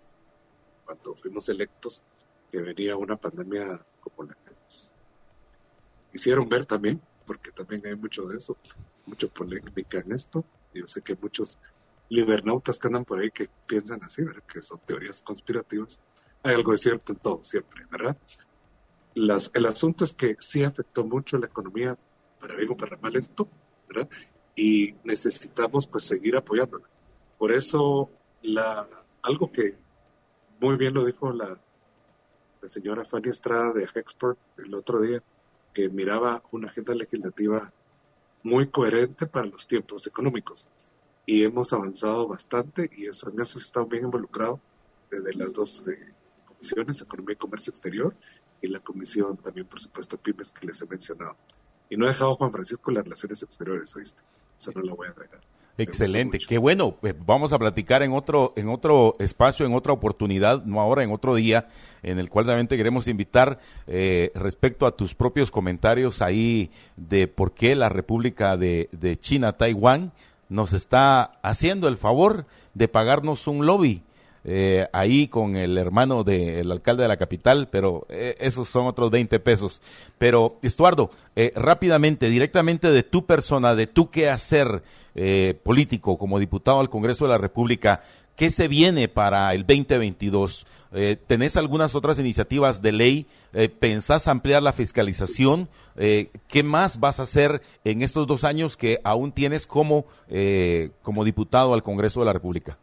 cuando fuimos electos, que venía una pandemia como la que nos hicieron ver también, porque también hay mucho de eso, mucha polémica en esto. Yo sé que hay muchos libernautas que andan por ahí que piensan así, ¿verdad? Que son teorías conspirativas. Hay algo de cierto en todo, siempre, ¿verdad? Las, el asunto es que sí afectó mucho la economía, para bien o para mal esto, ¿verdad? Y necesitamos pues seguir apoyándola. Por eso, la, algo que muy bien lo dijo la, la señora Fanny Estrada de Hexport el otro día, que miraba una agenda legislativa muy coherente para los tiempos económicos. Y hemos avanzado bastante, y eso en eso está bien involucrado desde las dos eh, comisiones, Economía y Comercio Exterior, y la comisión también, por supuesto, Pymes, que les he mencionado. Y no he dejado, Juan Francisco, las relaciones exteriores, ¿oíste? Eso no lo voy a dejar. Excelente, qué bueno. Vamos a platicar en otro en otro espacio, en otra oportunidad, no ahora, en otro día, en el cual también te queremos invitar eh, respecto a tus propios comentarios ahí de por qué la República de, de China, Taiwán, nos está haciendo el favor de pagarnos un lobby. Eh, ahí con el hermano del alcalde de la capital, pero eh, esos son otros veinte pesos. Pero, Estuardo, eh, rápidamente, directamente de tu persona, de tu quehacer eh, político como diputado al Congreso de la República, ¿qué se viene para el veinte veintidós? Eh, ¿Tenés algunas otras iniciativas de ley? Eh, ¿Pensás ampliar la fiscalización? Eh, ¿Qué más vas a hacer en estos dos años que aún tienes como, eh, como diputado al Congreso de la República?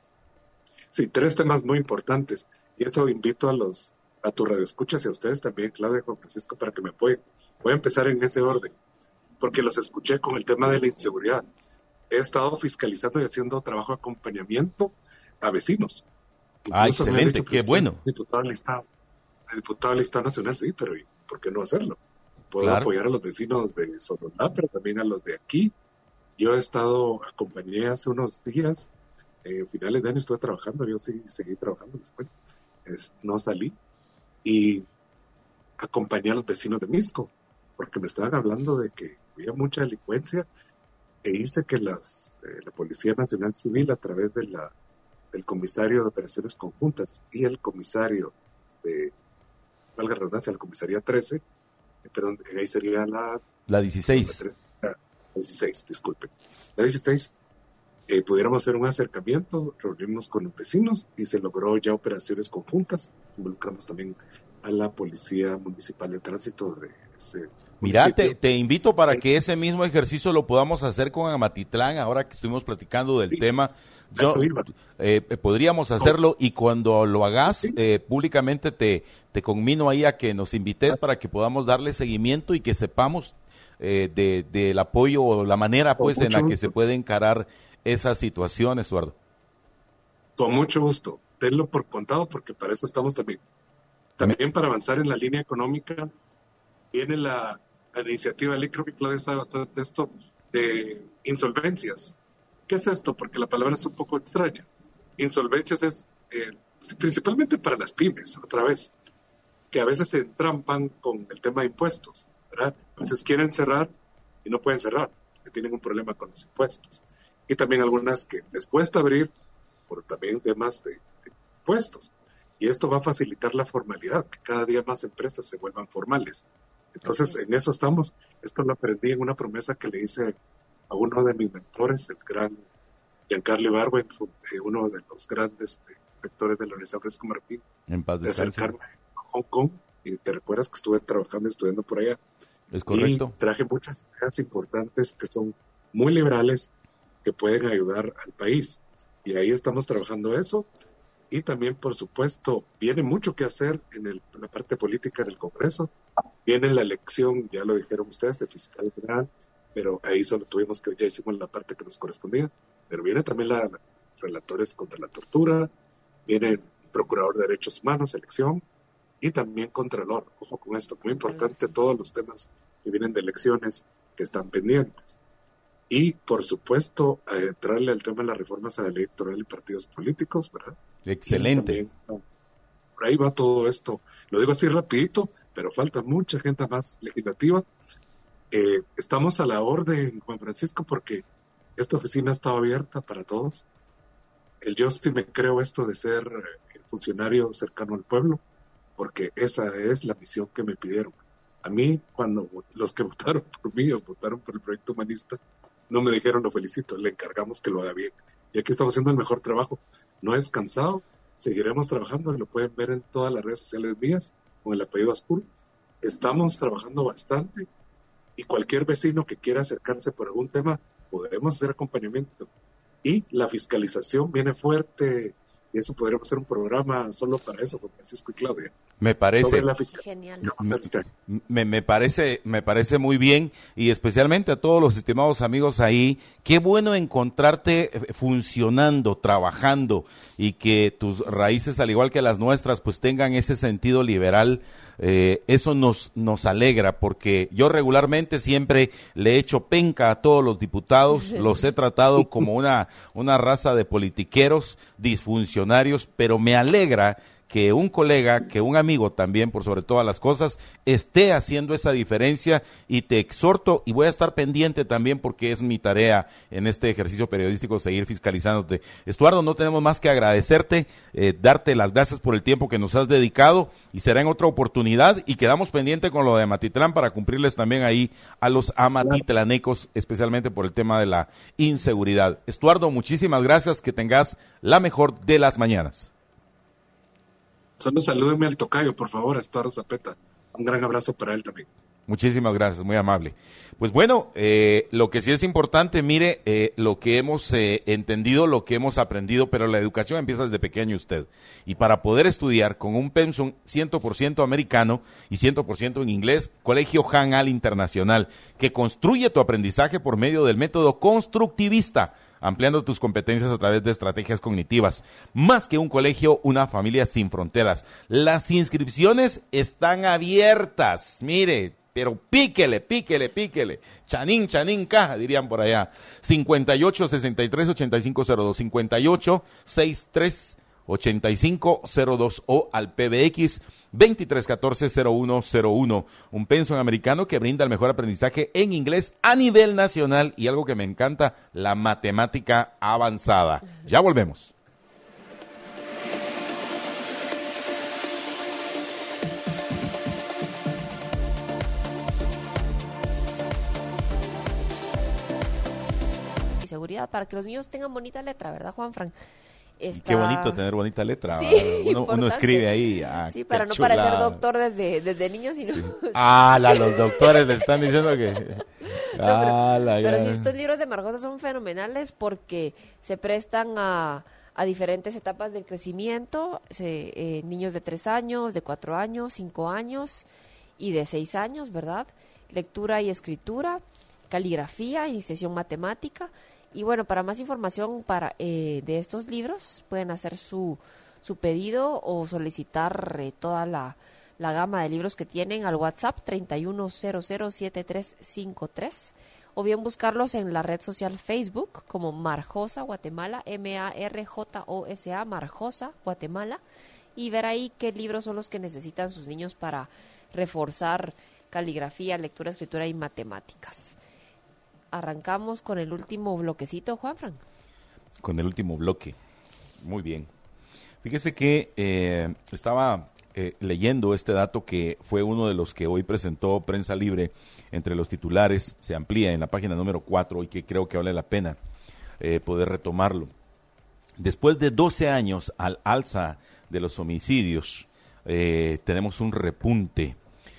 Sí, tres temas muy importantes, y eso invito a los a tu radioescuchas y a ustedes también, Claudia y Juan Francisco, para que me apoyen. Voy a empezar en ese orden, porque los escuché con el tema de la inseguridad. He estado fiscalizando y haciendo trabajo de acompañamiento a vecinos. Ah, Incluso excelente, dicho, qué pues, bueno. Diputado del Estado, diputado del Estado Nacional, sí, pero ¿por qué no hacerlo? Puedo Claro. apoyar a los vecinos de Sonora, pero también a los de aquí. Yo he estado, acompañé hace unos días, Eh, finales de año estuve trabajando, yo sí seguí trabajando después, es, no salí, y acompañé a los vecinos de Misco, porque me estaban hablando de que había mucha delincuencia, e hice que las, eh, la Policía Nacional Civil, a través de la, del comisario de Operaciones Conjuntas y el comisario de, valga la redundancia, la comisaría trece, eh, perdón, ahí sería la... La dieciséis. La, trece, la dieciséis, disculpen. La dieciséis. Eh, pudiéramos hacer un acercamiento, reunirnos con los vecinos y se logró ya operaciones conjuntas. Involucramos también a la Policía Municipal de Tránsito de ese Mira, te, municipio. te invito para que ese mismo ejercicio lo podamos hacer con Amatitlán, ahora que estuvimos platicando del Sí, tema. Yo, eso iba. eh, podríamos hacerlo y cuando lo hagas eh, públicamente te, te conmino ahí a que nos invites para que podamos darle seguimiento y que sepamos eh, de, del apoyo o la manera pues Con en la mucho que gusto. se puede encarar esa situación, Estuardo. Con mucho gusto. Tenlo por contado porque para eso estamos también. También para avanzar en la línea económica viene la, la iniciativa de ley, creo que Claudia sabe bastante esto, de insolvencias. ¿Qué es esto? Porque la palabra es un poco extraña. Insolvencias es eh, principalmente para las pymes, otra vez, que a veces se entrampan con el tema de impuestos, ¿verdad? A veces quieren cerrar y no pueden cerrar, que tienen un problema con los impuestos. Y también algunas que les cuesta abrir por también temas de, de impuestos. Y esto va a facilitar la formalidad, que cada día más empresas se vuelvan formales. Entonces, en eso estamos. Esto lo aprendí en una promesa que le hice a uno de mis mentores, el gran Giancarlo Ibargüen, uno de los grandes rectores de la Universidad Francisco Martín, En paz de descanse. acercarme a Hong Kong. Y te recuerdas que estuve trabajando y estudiando por allá. Es correcto. Y traje muchas ideas importantes que son muy liberales, que pueden ayudar al país. Y ahí estamos trabajando eso. Y también, por supuesto, viene mucho que hacer en, el, en la parte política en el Congreso. Viene la elección, ya lo dijeron ustedes, de fiscal general, pero ahí solo tuvimos que, ya hicimos la parte que nos correspondía. Pero viene también la, la relatores contra la tortura, viene el procurador de derechos humanos, elección, y también Contralor. Ojo con esto, muy importante, todos los temas que vienen de elecciones que están pendientes. Y, por supuesto, a entrarle al tema de las reformas a la ley electoral y partidos políticos, ¿verdad? Excelente. También, por ahí va todo esto. Lo digo así rapidito, pero falta mucha gente más legislativa. Eh, estamos a la orden, Juan Francisco, porque esta oficina estaba abierta para todos. El yo sí me creo esto de ser eh, funcionario cercano al pueblo, porque esa es la misión que me pidieron. A mí, cuando los que votaron por mí o votaron por el proyecto humanista, no me dijeron lo felicito, le encargamos que lo haga bien. Y aquí estamos haciendo el mejor trabajo. No es cansado, seguiremos trabajando, lo pueden ver en todas las redes sociales mías, con el apellido Azpur. Estamos trabajando bastante y cualquier vecino que quiera acercarse por algún tema, podemos hacer acompañamiento. Y la fiscalización viene fuerte, y eso podríamos hacer un programa solo para eso, con Francisco y Claudia. Me parece genial. me, me parece me parece muy bien, y especialmente a todos los estimados amigos ahí, qué bueno encontrarte funcionando, trabajando, y que tus raíces, al igual que las nuestras, pues tengan ese sentido liberal. Eh, eso nos nos alegra, porque yo regularmente siempre le he hecho penca a todos los diputados, los he tratado como una una raza de politiqueros disfuncionarios, pero me alegra que un colega, que un amigo también, por sobre todas las cosas, esté haciendo esa diferencia, y te exhorto, y voy a estar pendiente también, porque es mi tarea en este ejercicio periodístico seguir fiscalizándote. Estuardo, no tenemos más que agradecerte, eh, darte las gracias por el tiempo que nos has dedicado, y será en otra oportunidad, y quedamos pendientes con lo de Amatitlán para cumplirles también ahí a los amatitlanecos, especialmente por el tema de la inseguridad. Estuardo, muchísimas gracias, que tengas la mejor de las mañanas. Solo salúdenme al tocayo, por favor, a Estuardo Zapeta. Un gran abrazo para él también. Muchísimas gracias, muy amable. Pues bueno, eh, lo que sí es importante, mire, eh, lo que hemos eh, entendido, lo que hemos aprendido, pero la educación empieza desde pequeño usted. Y para poder estudiar con un pensum cien por ciento americano y cien por ciento en inglés, Colegio Han Al Internacional, que construye tu aprendizaje por medio del método constructivista, ampliando tus competencias a través de estrategias cognitivas. Más que un colegio, una familia sin fronteras. Las inscripciones están abiertas, mire, pero píquele, píquele, píquele. Chanín, chanín, caja, dirían por allá. cincuenta y ocho, sesenta y tres, ochenta y cinco cero dos, cincuenta y ocho, sesenta y tres, ochenta y cinco cero dos o al P B X veintitrés catorce cero uno cero uno. Un pensum americano que brinda el mejor aprendizaje en inglés a nivel nacional, y algo que me encanta, la matemática avanzada. Ya volvemos. Y seguridad para que los niños tengan bonita letra, ¿verdad, Juanfran? Está... Qué bonito tener bonita letra. Sí, uno, uno escribe ahí. Ah, sí, para no chulada. parecer doctor desde, desde niños, sino... Sí. Ah, la, los doctores le están diciendo que... No, ah, pero, la, pero ya. sí, estos libros de Marjosa son fenomenales porque se prestan a, a diferentes etapas del crecimiento, se, eh, niños de tres años, de cuatro años, cinco años y de seis años, ¿verdad? Lectura y escritura, caligrafía, iniciación matemática. Y bueno, para más información para eh, de estos libros, pueden hacer su, su pedido o solicitar eh, toda la, la gama de libros que tienen al WhatsApp treinta y uno cero cero siete tres cinco tres, o bien buscarlos en la red social Facebook como Marjosa Guatemala, M A R J O S A, Marjosa Guatemala, y ver ahí qué libros son los que necesitan sus niños para reforzar caligrafía, lectura, escritura y matemáticas. Arrancamos con el último bloquecito, Juanfran. Con el último bloque. Muy bien. Fíjese que eh, estaba eh, leyendo este dato que fue uno de los que hoy presentó Prensa Libre entre los titulares. Se amplía en la página número cuatro y que creo que vale la pena eh, poder retomarlo. Después de doce años al alza de los homicidios, eh, tenemos un repunte.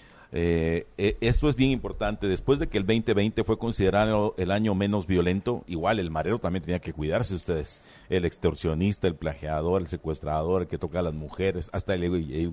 Eh, eh, esto es bien importante. Después de que el veinte veinte fue considerado el año menos violento, igual el marero también tenía que cuidarse ustedes, el extorsionista, el plagiador, el secuestrador, el que toca a las mujeres, hasta el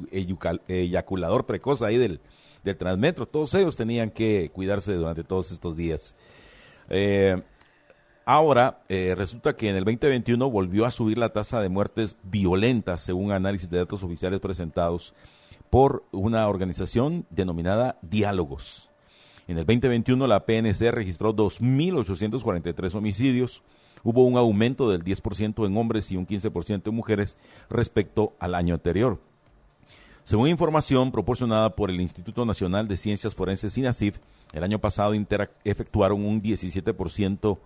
eyaculador precoz ahí del, del Transmetro, todos ellos tenían que cuidarse durante todos estos días. Eh, ahora eh, resulta que en el veinte veintiuno volvió a subir la tasa de muertes violentas según análisis de datos oficiales presentados por una organización denominada Diálogos. En el veinte veintiuno la P N C registró dos mil ochocientos cuarenta y tres homicidios. Hubo un aumento del diez por ciento en hombres y un quince por ciento en mujeres respecto al año anterior. Según información proporcionada por el Instituto Nacional de Ciencias Forenses INACIF, el año pasado interac- efectuaron un diecisiete por ciento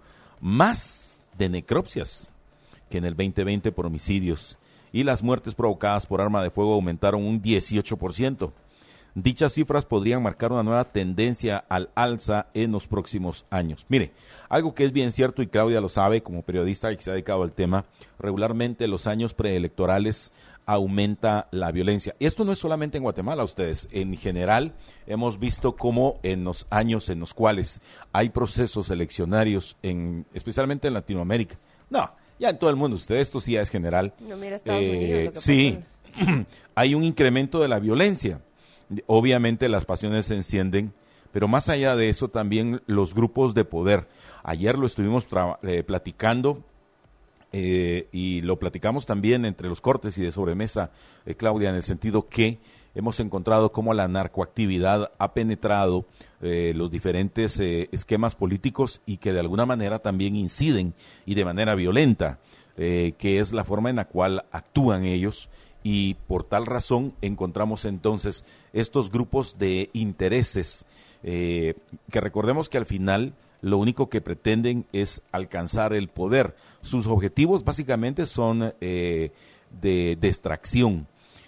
más de necropsias que en el veinte veinte por homicidios, y las muertes provocadas por arma de fuego aumentaron un dieciocho por ciento. Dichas cifras podrían marcar una nueva tendencia al alza en los próximos años. Mire, algo que es bien cierto, y Claudia lo sabe como periodista que se ha dedicado al tema, regularmente en los años preelectorales aumenta la violencia. Y esto no es solamente en Guatemala, ustedes. En general hemos visto cómo en los años en los cuales hay procesos eleccionarios, en, especialmente en Latinoamérica, no, ya en todo el mundo, ustedes, esto sí ya es general. No, mira Estados eh, Unidos, lo que sí, pasó. hay un incremento de la violencia. Obviamente las pasiones se encienden, pero más allá de eso también los grupos de poder. Ayer lo estuvimos tra- eh, platicando eh, y lo platicamos también entre los cortes y de sobremesa, eh, Claudia, en el sentido que hemos encontrado cómo la narcoactividad ha penetrado eh, los diferentes eh, esquemas políticos y que de alguna manera también inciden y de manera violenta, eh, que es la forma en la cual actúan ellos. Y por tal razón encontramos entonces estos grupos de intereses eh, que recordemos que al final lo único que pretenden es alcanzar el poder. Sus objetivos básicamente son eh, de, de extracción.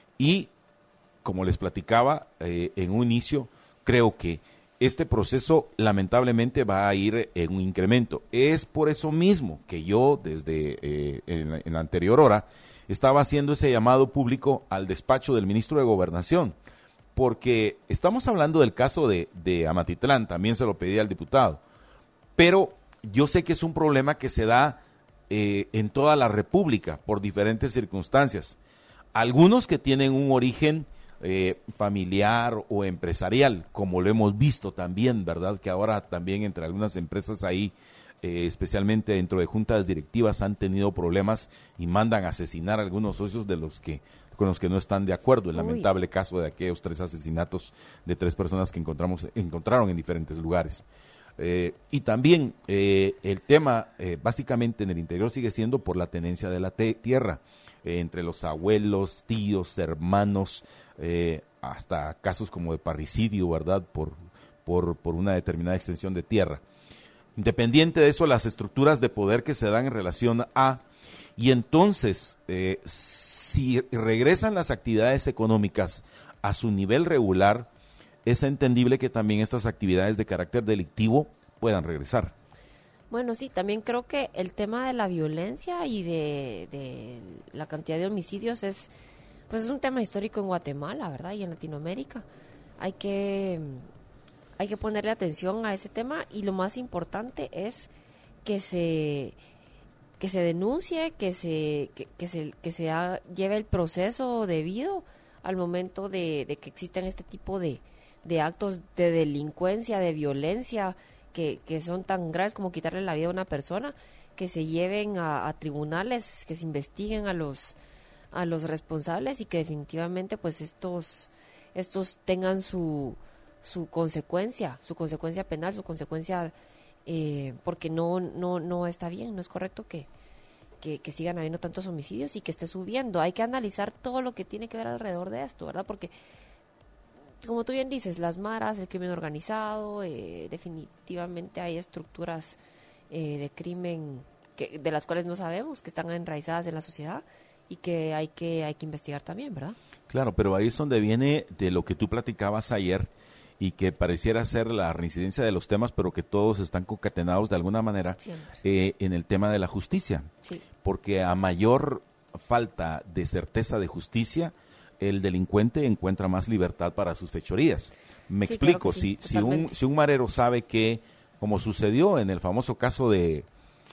Y como les platicaba eh, en un inicio, creo que este proceso lamentablemente va a ir en un incremento. Es por eso mismo que yo desde eh, en, la, en la anterior hora estaba haciendo ese llamado público al despacho del ministro de Gobernación, porque estamos hablando del caso de, de Amatitlán, también se lo pedí al diputado, pero yo sé que es un problema que se da eh, en toda la República por diferentes circunstancias. Algunos que tienen un origen eh, familiar o empresarial, como lo hemos visto también, ¿verdad? Que ahora también entre algunas empresas ahí, Eh, especialmente dentro de juntas directivas, han tenido problemas y mandan a asesinar a algunos socios de los que con los que no están de acuerdo. El Uy. lamentable caso de aquellos tres asesinatos de tres personas que encontramos encontraron en diferentes lugares. Eh, y también eh, el tema eh, básicamente en el interior sigue siendo por la tenencia de la te- tierra, eh, entre los abuelos, tíos, hermanos, eh, hasta casos como de parricidio, ¿verdad? Por, por, por una determinada extensión de tierra. Independiente de eso, las estructuras de poder que se dan en relación a, y entonces, eh, si regresan las actividades económicas a su nivel regular, es entendible que también estas actividades de carácter delictivo puedan regresar. Bueno, sí, también creo que el tema de la violencia y de, de la cantidad de homicidios es, pues es un tema histórico en Guatemala, ¿verdad? Y en Latinoamérica. Hay que... Hay que ponerle atención a ese tema y lo más importante es que se que se denuncie, que se que, que se que se ha, lleve el proceso debido al momento de, de que existan este tipo de, de actos de delincuencia, de violencia que, que son tan graves como quitarle la vida a una persona, que se lleven a, a tribunales, que se investiguen a los a los responsables y que definitivamente pues estos estos tengan su su consecuencia, su consecuencia penal, su consecuencia, eh, porque no no no está bien, no es correcto que, que, que sigan habiendo tantos homicidios y que esté subiendo. Hay que analizar todo lo que tiene que ver alrededor de esto, ¿verdad? Porque, como tú bien dices, las maras, el crimen organizado, eh, definitivamente hay estructuras eh, de crimen que, de las cuales no sabemos, que están enraizadas en la sociedad y que hay que hay que investigar también, ¿verdad? Claro, pero ahí es donde viene de lo que tú platicabas ayer, y que pareciera ser la reincidencia de los temas, pero que todos están concatenados de alguna manera eh, en el tema de la justicia. Sí. Porque a mayor falta de certeza de justicia, el delincuente encuentra más libertad para sus fechorías. Me Sí, explico, claro que sí, si, si, un, totalmente. si un marero sabe que, como sucedió en el famoso caso de,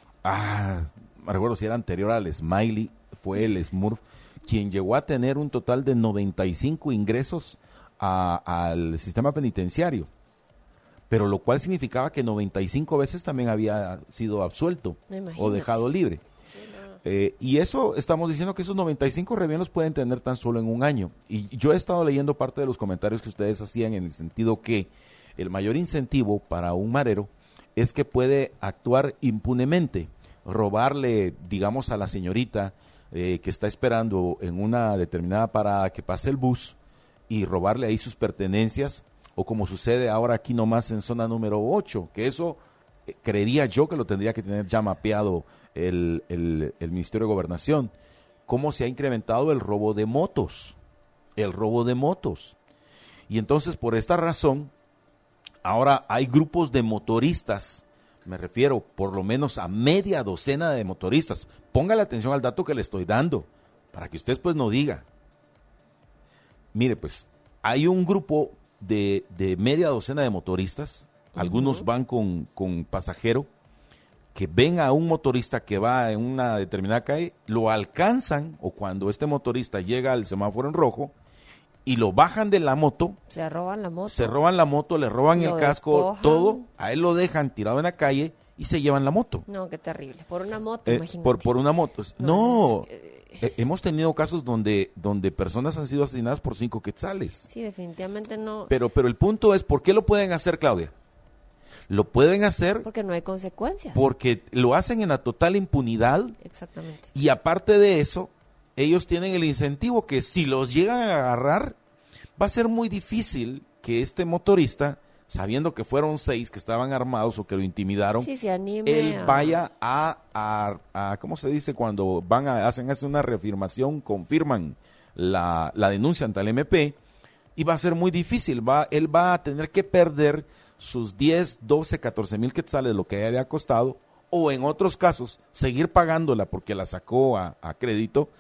ah, me recuerdo si era anterior al Smiley, fue el Smurf, quien llegó a tener un total de noventa y cinco ingresos A, al sistema penitenciario, pero lo cual significaba que noventa y cinco veces también había sido absuelto No, o imagínate. dejado libre. Sí, no. Eh, y eso, estamos diciendo que esos noventa y cinco re bien los pueden tener tan solo en un año. Y yo he estado leyendo parte de los comentarios que ustedes hacían en el sentido que el mayor incentivo para un marero es que puede actuar impunemente, robarle, digamos, a la señorita eh, que está esperando en una determinada parada que pase el bus y robarle ahí sus pertenencias, o como sucede ahora aquí nomás en zona número ocho, que eso eh, creería yo que lo tendría que tener ya mapeado el, el, el Ministerio de Gobernación, cómo se ha incrementado el robo de motos, el robo de motos. Y entonces, por esta razón, ahora hay grupos de motoristas, me refiero por lo menos a media docena de motoristas. Póngale atención al dato que le estoy dando, para que usted pues no diga. Mire, pues, hay un grupo de, de media docena de motoristas, uh-huh. Algunos van con, con pasajero, que ven a un motorista que va en una determinada calle, lo alcanzan, o cuando este motorista llega al semáforo en rojo, y lo bajan de la moto. Se roban la moto. Se roban la moto, le roban lo el casco, despojan. Todo, a él lo dejan tirado en la calle y se llevan la moto. No, qué terrible. Por una moto, Eh, imagínate. por, por una moto. No, No, es que- eh, hemos tenido casos donde, donde personas han sido asesinadas por cinco quetzales. Sí, definitivamente no. Pero, pero el punto es, ¿por qué lo pueden hacer, Claudia? Lo pueden hacer Porque no hay consecuencias. porque lo hacen en la total impunidad, Exactamente. y aparte de eso, ellos tienen el incentivo que si los llegan a agarrar, va a ser muy difícil que este motorista, sabiendo que fueron seis que estaban armados o que lo intimidaron, Sí, se anime. él a- vaya a, a, a, ¿cómo se dice? Cuando van a, hacen hace una reafirmación, confirman la, la denuncia ante el M P, y va a ser muy difícil, va, él va a tener que perder sus diez, doce, catorce mil quetzales, lo que le ha costado, o en otros casos, seguir pagándola porque la sacó a, a crédito,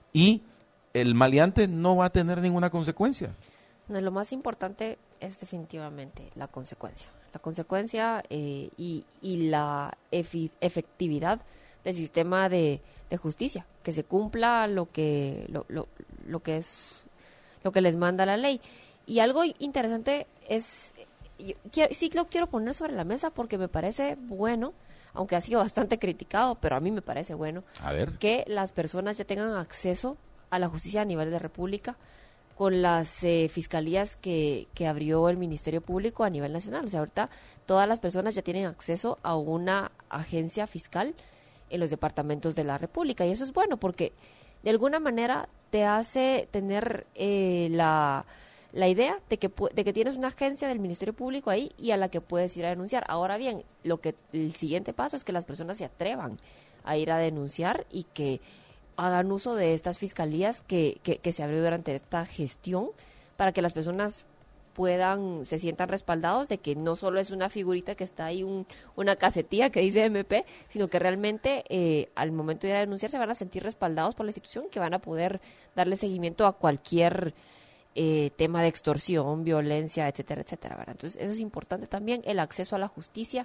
y el maleante no va a tener ninguna consecuencia. No, lo más importante es definitivamente la consecuencia. La consecuencia eh, y, y la efi- efectividad del sistema de, de justicia. Que se cumpla lo que, lo, lo, lo que es, lo que les manda la ley. Y algo interesante es, yo quiero- sí lo quiero poner sobre la mesa porque me parece bueno, aunque ha sido bastante criticado, pero a mí me parece bueno, A ver. que las personas ya tengan acceso a la justicia a nivel de república con las eh, fiscalías que, que abrió el Ministerio Público a nivel nacional. O sea, ahorita todas las personas ya tienen acceso a una agencia fiscal en los departamentos de la República. Y eso es bueno porque de alguna manera te hace tener eh, la, la idea de que, pu- de que tienes una agencia del Ministerio Público ahí y a la que puedes ir a denunciar. Ahora bien, lo que el siguiente paso es que las personas se atrevan a ir a denunciar y que hagan uso de estas fiscalías que, que, que se abrió durante esta gestión para que las personas puedan, se sientan respaldados de que no solo es una figurita que está ahí, un, una casetilla que dice M P, sino que realmente eh, al momento de ir a denunciar se van a sentir respaldados por la institución, que van a poder darle seguimiento a cualquier eh, tema de extorsión, violencia, etcétera, etcétera, ¿verdad? Entonces eso es importante también, el acceso a la justicia,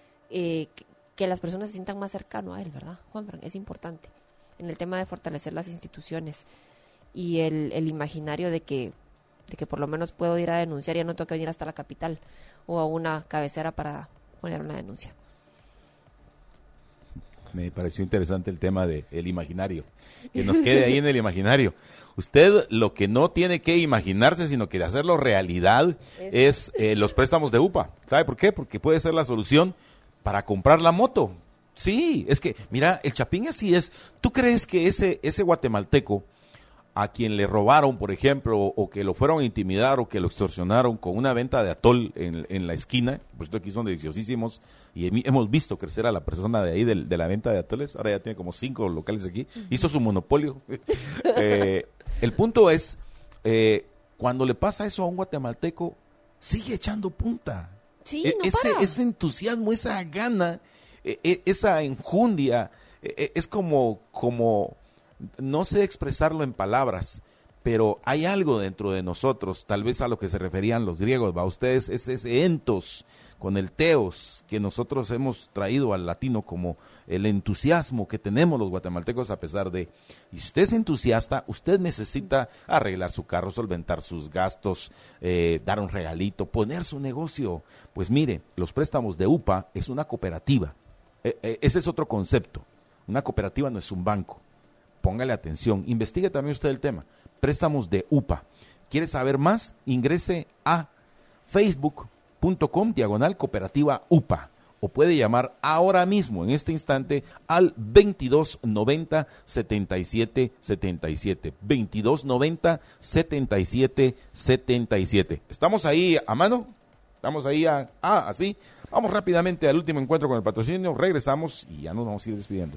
eh, que, que las personas se sientan más cercano a él, ¿verdad, Juanfran? Es importante en el tema de fortalecer las instituciones y el, el imaginario de que de que por lo menos puedo ir a denunciar y ya no tengo que venir hasta la capital o a una cabecera para poner una denuncia. Me pareció interesante el tema de el imaginario, que nos quede ahí en el imaginario. Usted lo que no tiene que imaginarse, sino que hacerlo realidad, es eh, los préstamos de U P A. ¿Sabe por qué? Porque puede ser la solución para comprar la moto. Sí, es que, mira, el Chapín así es. ¿Tú crees que ese, ese guatemalteco a quien le robaron, por ejemplo, o que lo fueron a intimidar o que lo extorsionaron con una venta de atol en, en la esquina, por cierto aquí son deliciosísimos, y hemi- hemos visto crecer a la persona de ahí del- de, la venta de atoles, ahora ya tiene como cinco locales aquí, hizo su monopolio. eh, el punto es, eh, cuando le pasa eso a un guatemalteco, sigue echando punta. Sí, E- no ese, para. ese entusiasmo, esa gana, e- e- esa enjundia, e- e- es como, como, no sé expresarlo en palabras, pero hay algo dentro de nosotros, tal vez a lo que se referían los griegos, ¿va? Ustedes, es ese entos con el teos que nosotros hemos traído al latino como el entusiasmo que tenemos los guatemaltecos a pesar de, y si usted es entusiasta, usted necesita arreglar su carro, solventar sus gastos, eh, dar un regalito, poner su negocio. Pues mire, los préstamos de U P A es una cooperativa, eh, eh, ese es otro concepto. Una cooperativa no es un banco. Póngale atención. Investigue también usted el tema. Préstamos de U P A. ¿Quiere saber más? Ingrese a facebook.com diagonal cooperativa U P A. O puede llamar ahora mismo, en este instante, al veintidós noventa setenta y siete setenta y siete. veintidós noventa setenta y siete setenta y siete. ¿Estamos ahí a mano? ¿Estamos ahí a, ah, así? Vamos rápidamente al último encuentro con el patrocinio. Regresamos y ya nos vamos a ir despidiendo.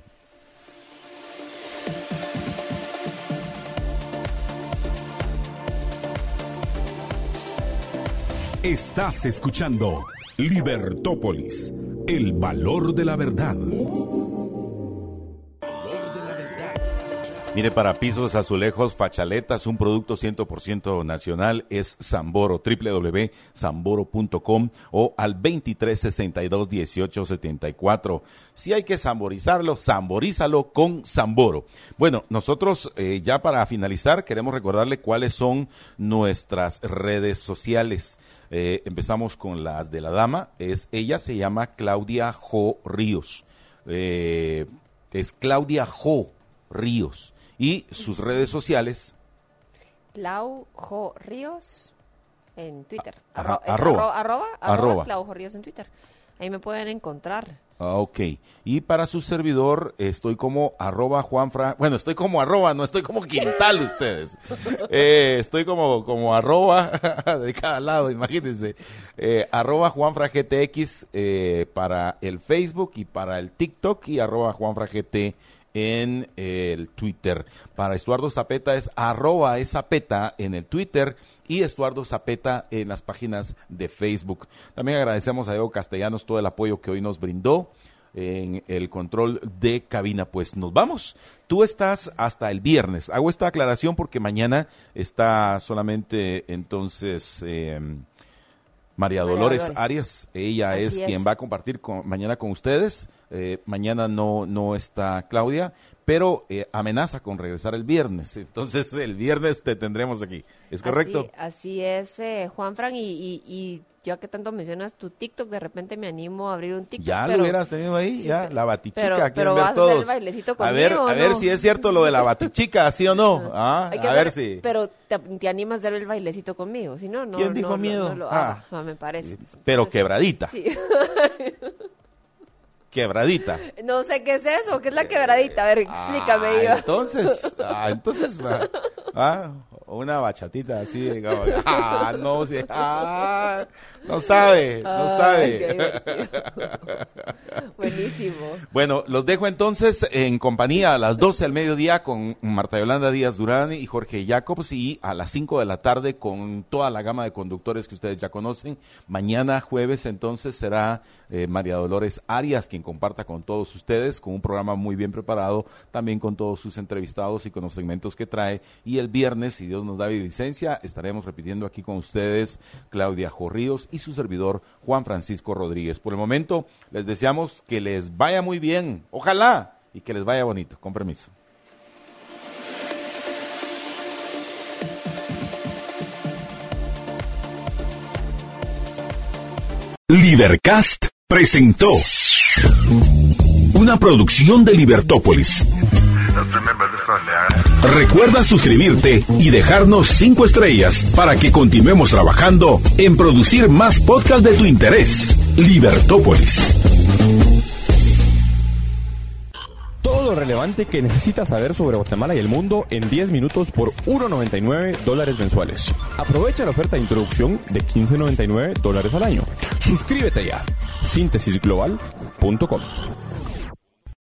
Estás escuchando Libertópolis, el valor de la verdad. Mire, para pisos, azulejos, fachaletas, un producto cien por ciento nacional es Samboro, doble u doble u doble u punto samboro punto com o al veintitrés sesenta y dos dieciocho setenta y cuatro. Si hay que samborizarlo, samborízalo con Samboro. Bueno, nosotros eh, ya para finalizar queremos recordarle cuáles son nuestras redes sociales. Eh, empezamos con las de la dama. Es, ella se llama Claudia Jo Ríos. Eh, es Claudia Jo Ríos. Y sus redes sociales. Clau Jo Ríos en Twitter. Ajá, Arro, es arroba, arro, arroba, arroba, arroba. Clau Jo Ríos en Twitter. Ahí me pueden encontrar. Ah, ok. Y para su servidor estoy como arroba Juanfra. Bueno, estoy como arroba, no estoy como Quintal ustedes. Eh, estoy como, como arroba de cada lado, imagínense. Eh, arroba Juanfra G T X eh, para el Facebook y para el TikTok y arroba Juanfra G T en el Twitter. Para Estuardo Zapeta es arroba es Zapeta en el Twitter y Estuardo Zapeta en las páginas de Facebook. También agradecemos a Diego Castellanos todo el apoyo que hoy nos brindó en el control de cabina. Pues nos vamos. Tú estás hasta el viernes. Hago esta aclaración porque mañana está solamente entonces eh, María Dolores, María Dolores Arias. Ella Así es, es quien va a compartir con, mañana con ustedes. Eh, mañana no, no está Claudia, pero eh, amenaza con regresar el viernes. Entonces el viernes te tendremos aquí. ¿Es correcto? Así, así es, eh, Juanfran, y, y, y ya que tanto mencionas tu TikTok, de repente me animo a abrir un TikTok. Ya pero, lo hubieras tenido ahí, sí, ya, la batichica. Pero, quieren pero ver vas todos. a hacer el bailecito conmigo, a ver, ¿o a ver no? si es cierto lo de la batichica, ¿sí o no? Ah, Hay que a hacer, ver si. Pero te, te animas a hacer el bailecito conmigo, si no, no. ¿Quién dijo no, miedo? No, no lo, ah, ah, me parece. Pues, pero entonces, quebradita. Sí. Quebradita. No sé qué es eso, ¿qué es la quebradita? A ver, explícame. Ah, Iván. entonces, ah, entonces, ah, una bachatita así, como, ah, no sé, ah, no sabe, no Ay, sabe. Buenísimo. Bueno, los dejo entonces en compañía a las doce al mediodía con Marta Yolanda Díaz Durán y Jorge Jacobs, y a las cinco de la tarde con toda la gama de conductores que ustedes ya conocen. Mañana jueves entonces será eh, María Dolores Arias quien comparta con todos ustedes, con un programa muy bien preparado, también con todos sus entrevistados y con los segmentos que trae. Y el viernes, si Dios nos da licencia, estaremos repitiendo aquí con ustedes Claudia Jo Ríos y su servidor Juan Francisco Rodríguez. Por el momento, les deseamos que les vaya muy bien, ojalá, y que les vaya bonito. Con permiso. Libercast presentó una producción de Libertópolis. Recuerda suscribirte y dejarnos cinco estrellas para que continuemos trabajando en producir más podcasts de tu interés. Libertópolis. Todo lo relevante que necesitas saber sobre Guatemala y el mundo en diez minutos por uno noventa y nueve dólares mensuales. Aprovecha la oferta de introducción de quince noventa y nueve dólares al año. Suscríbete ya. síntesis global punto com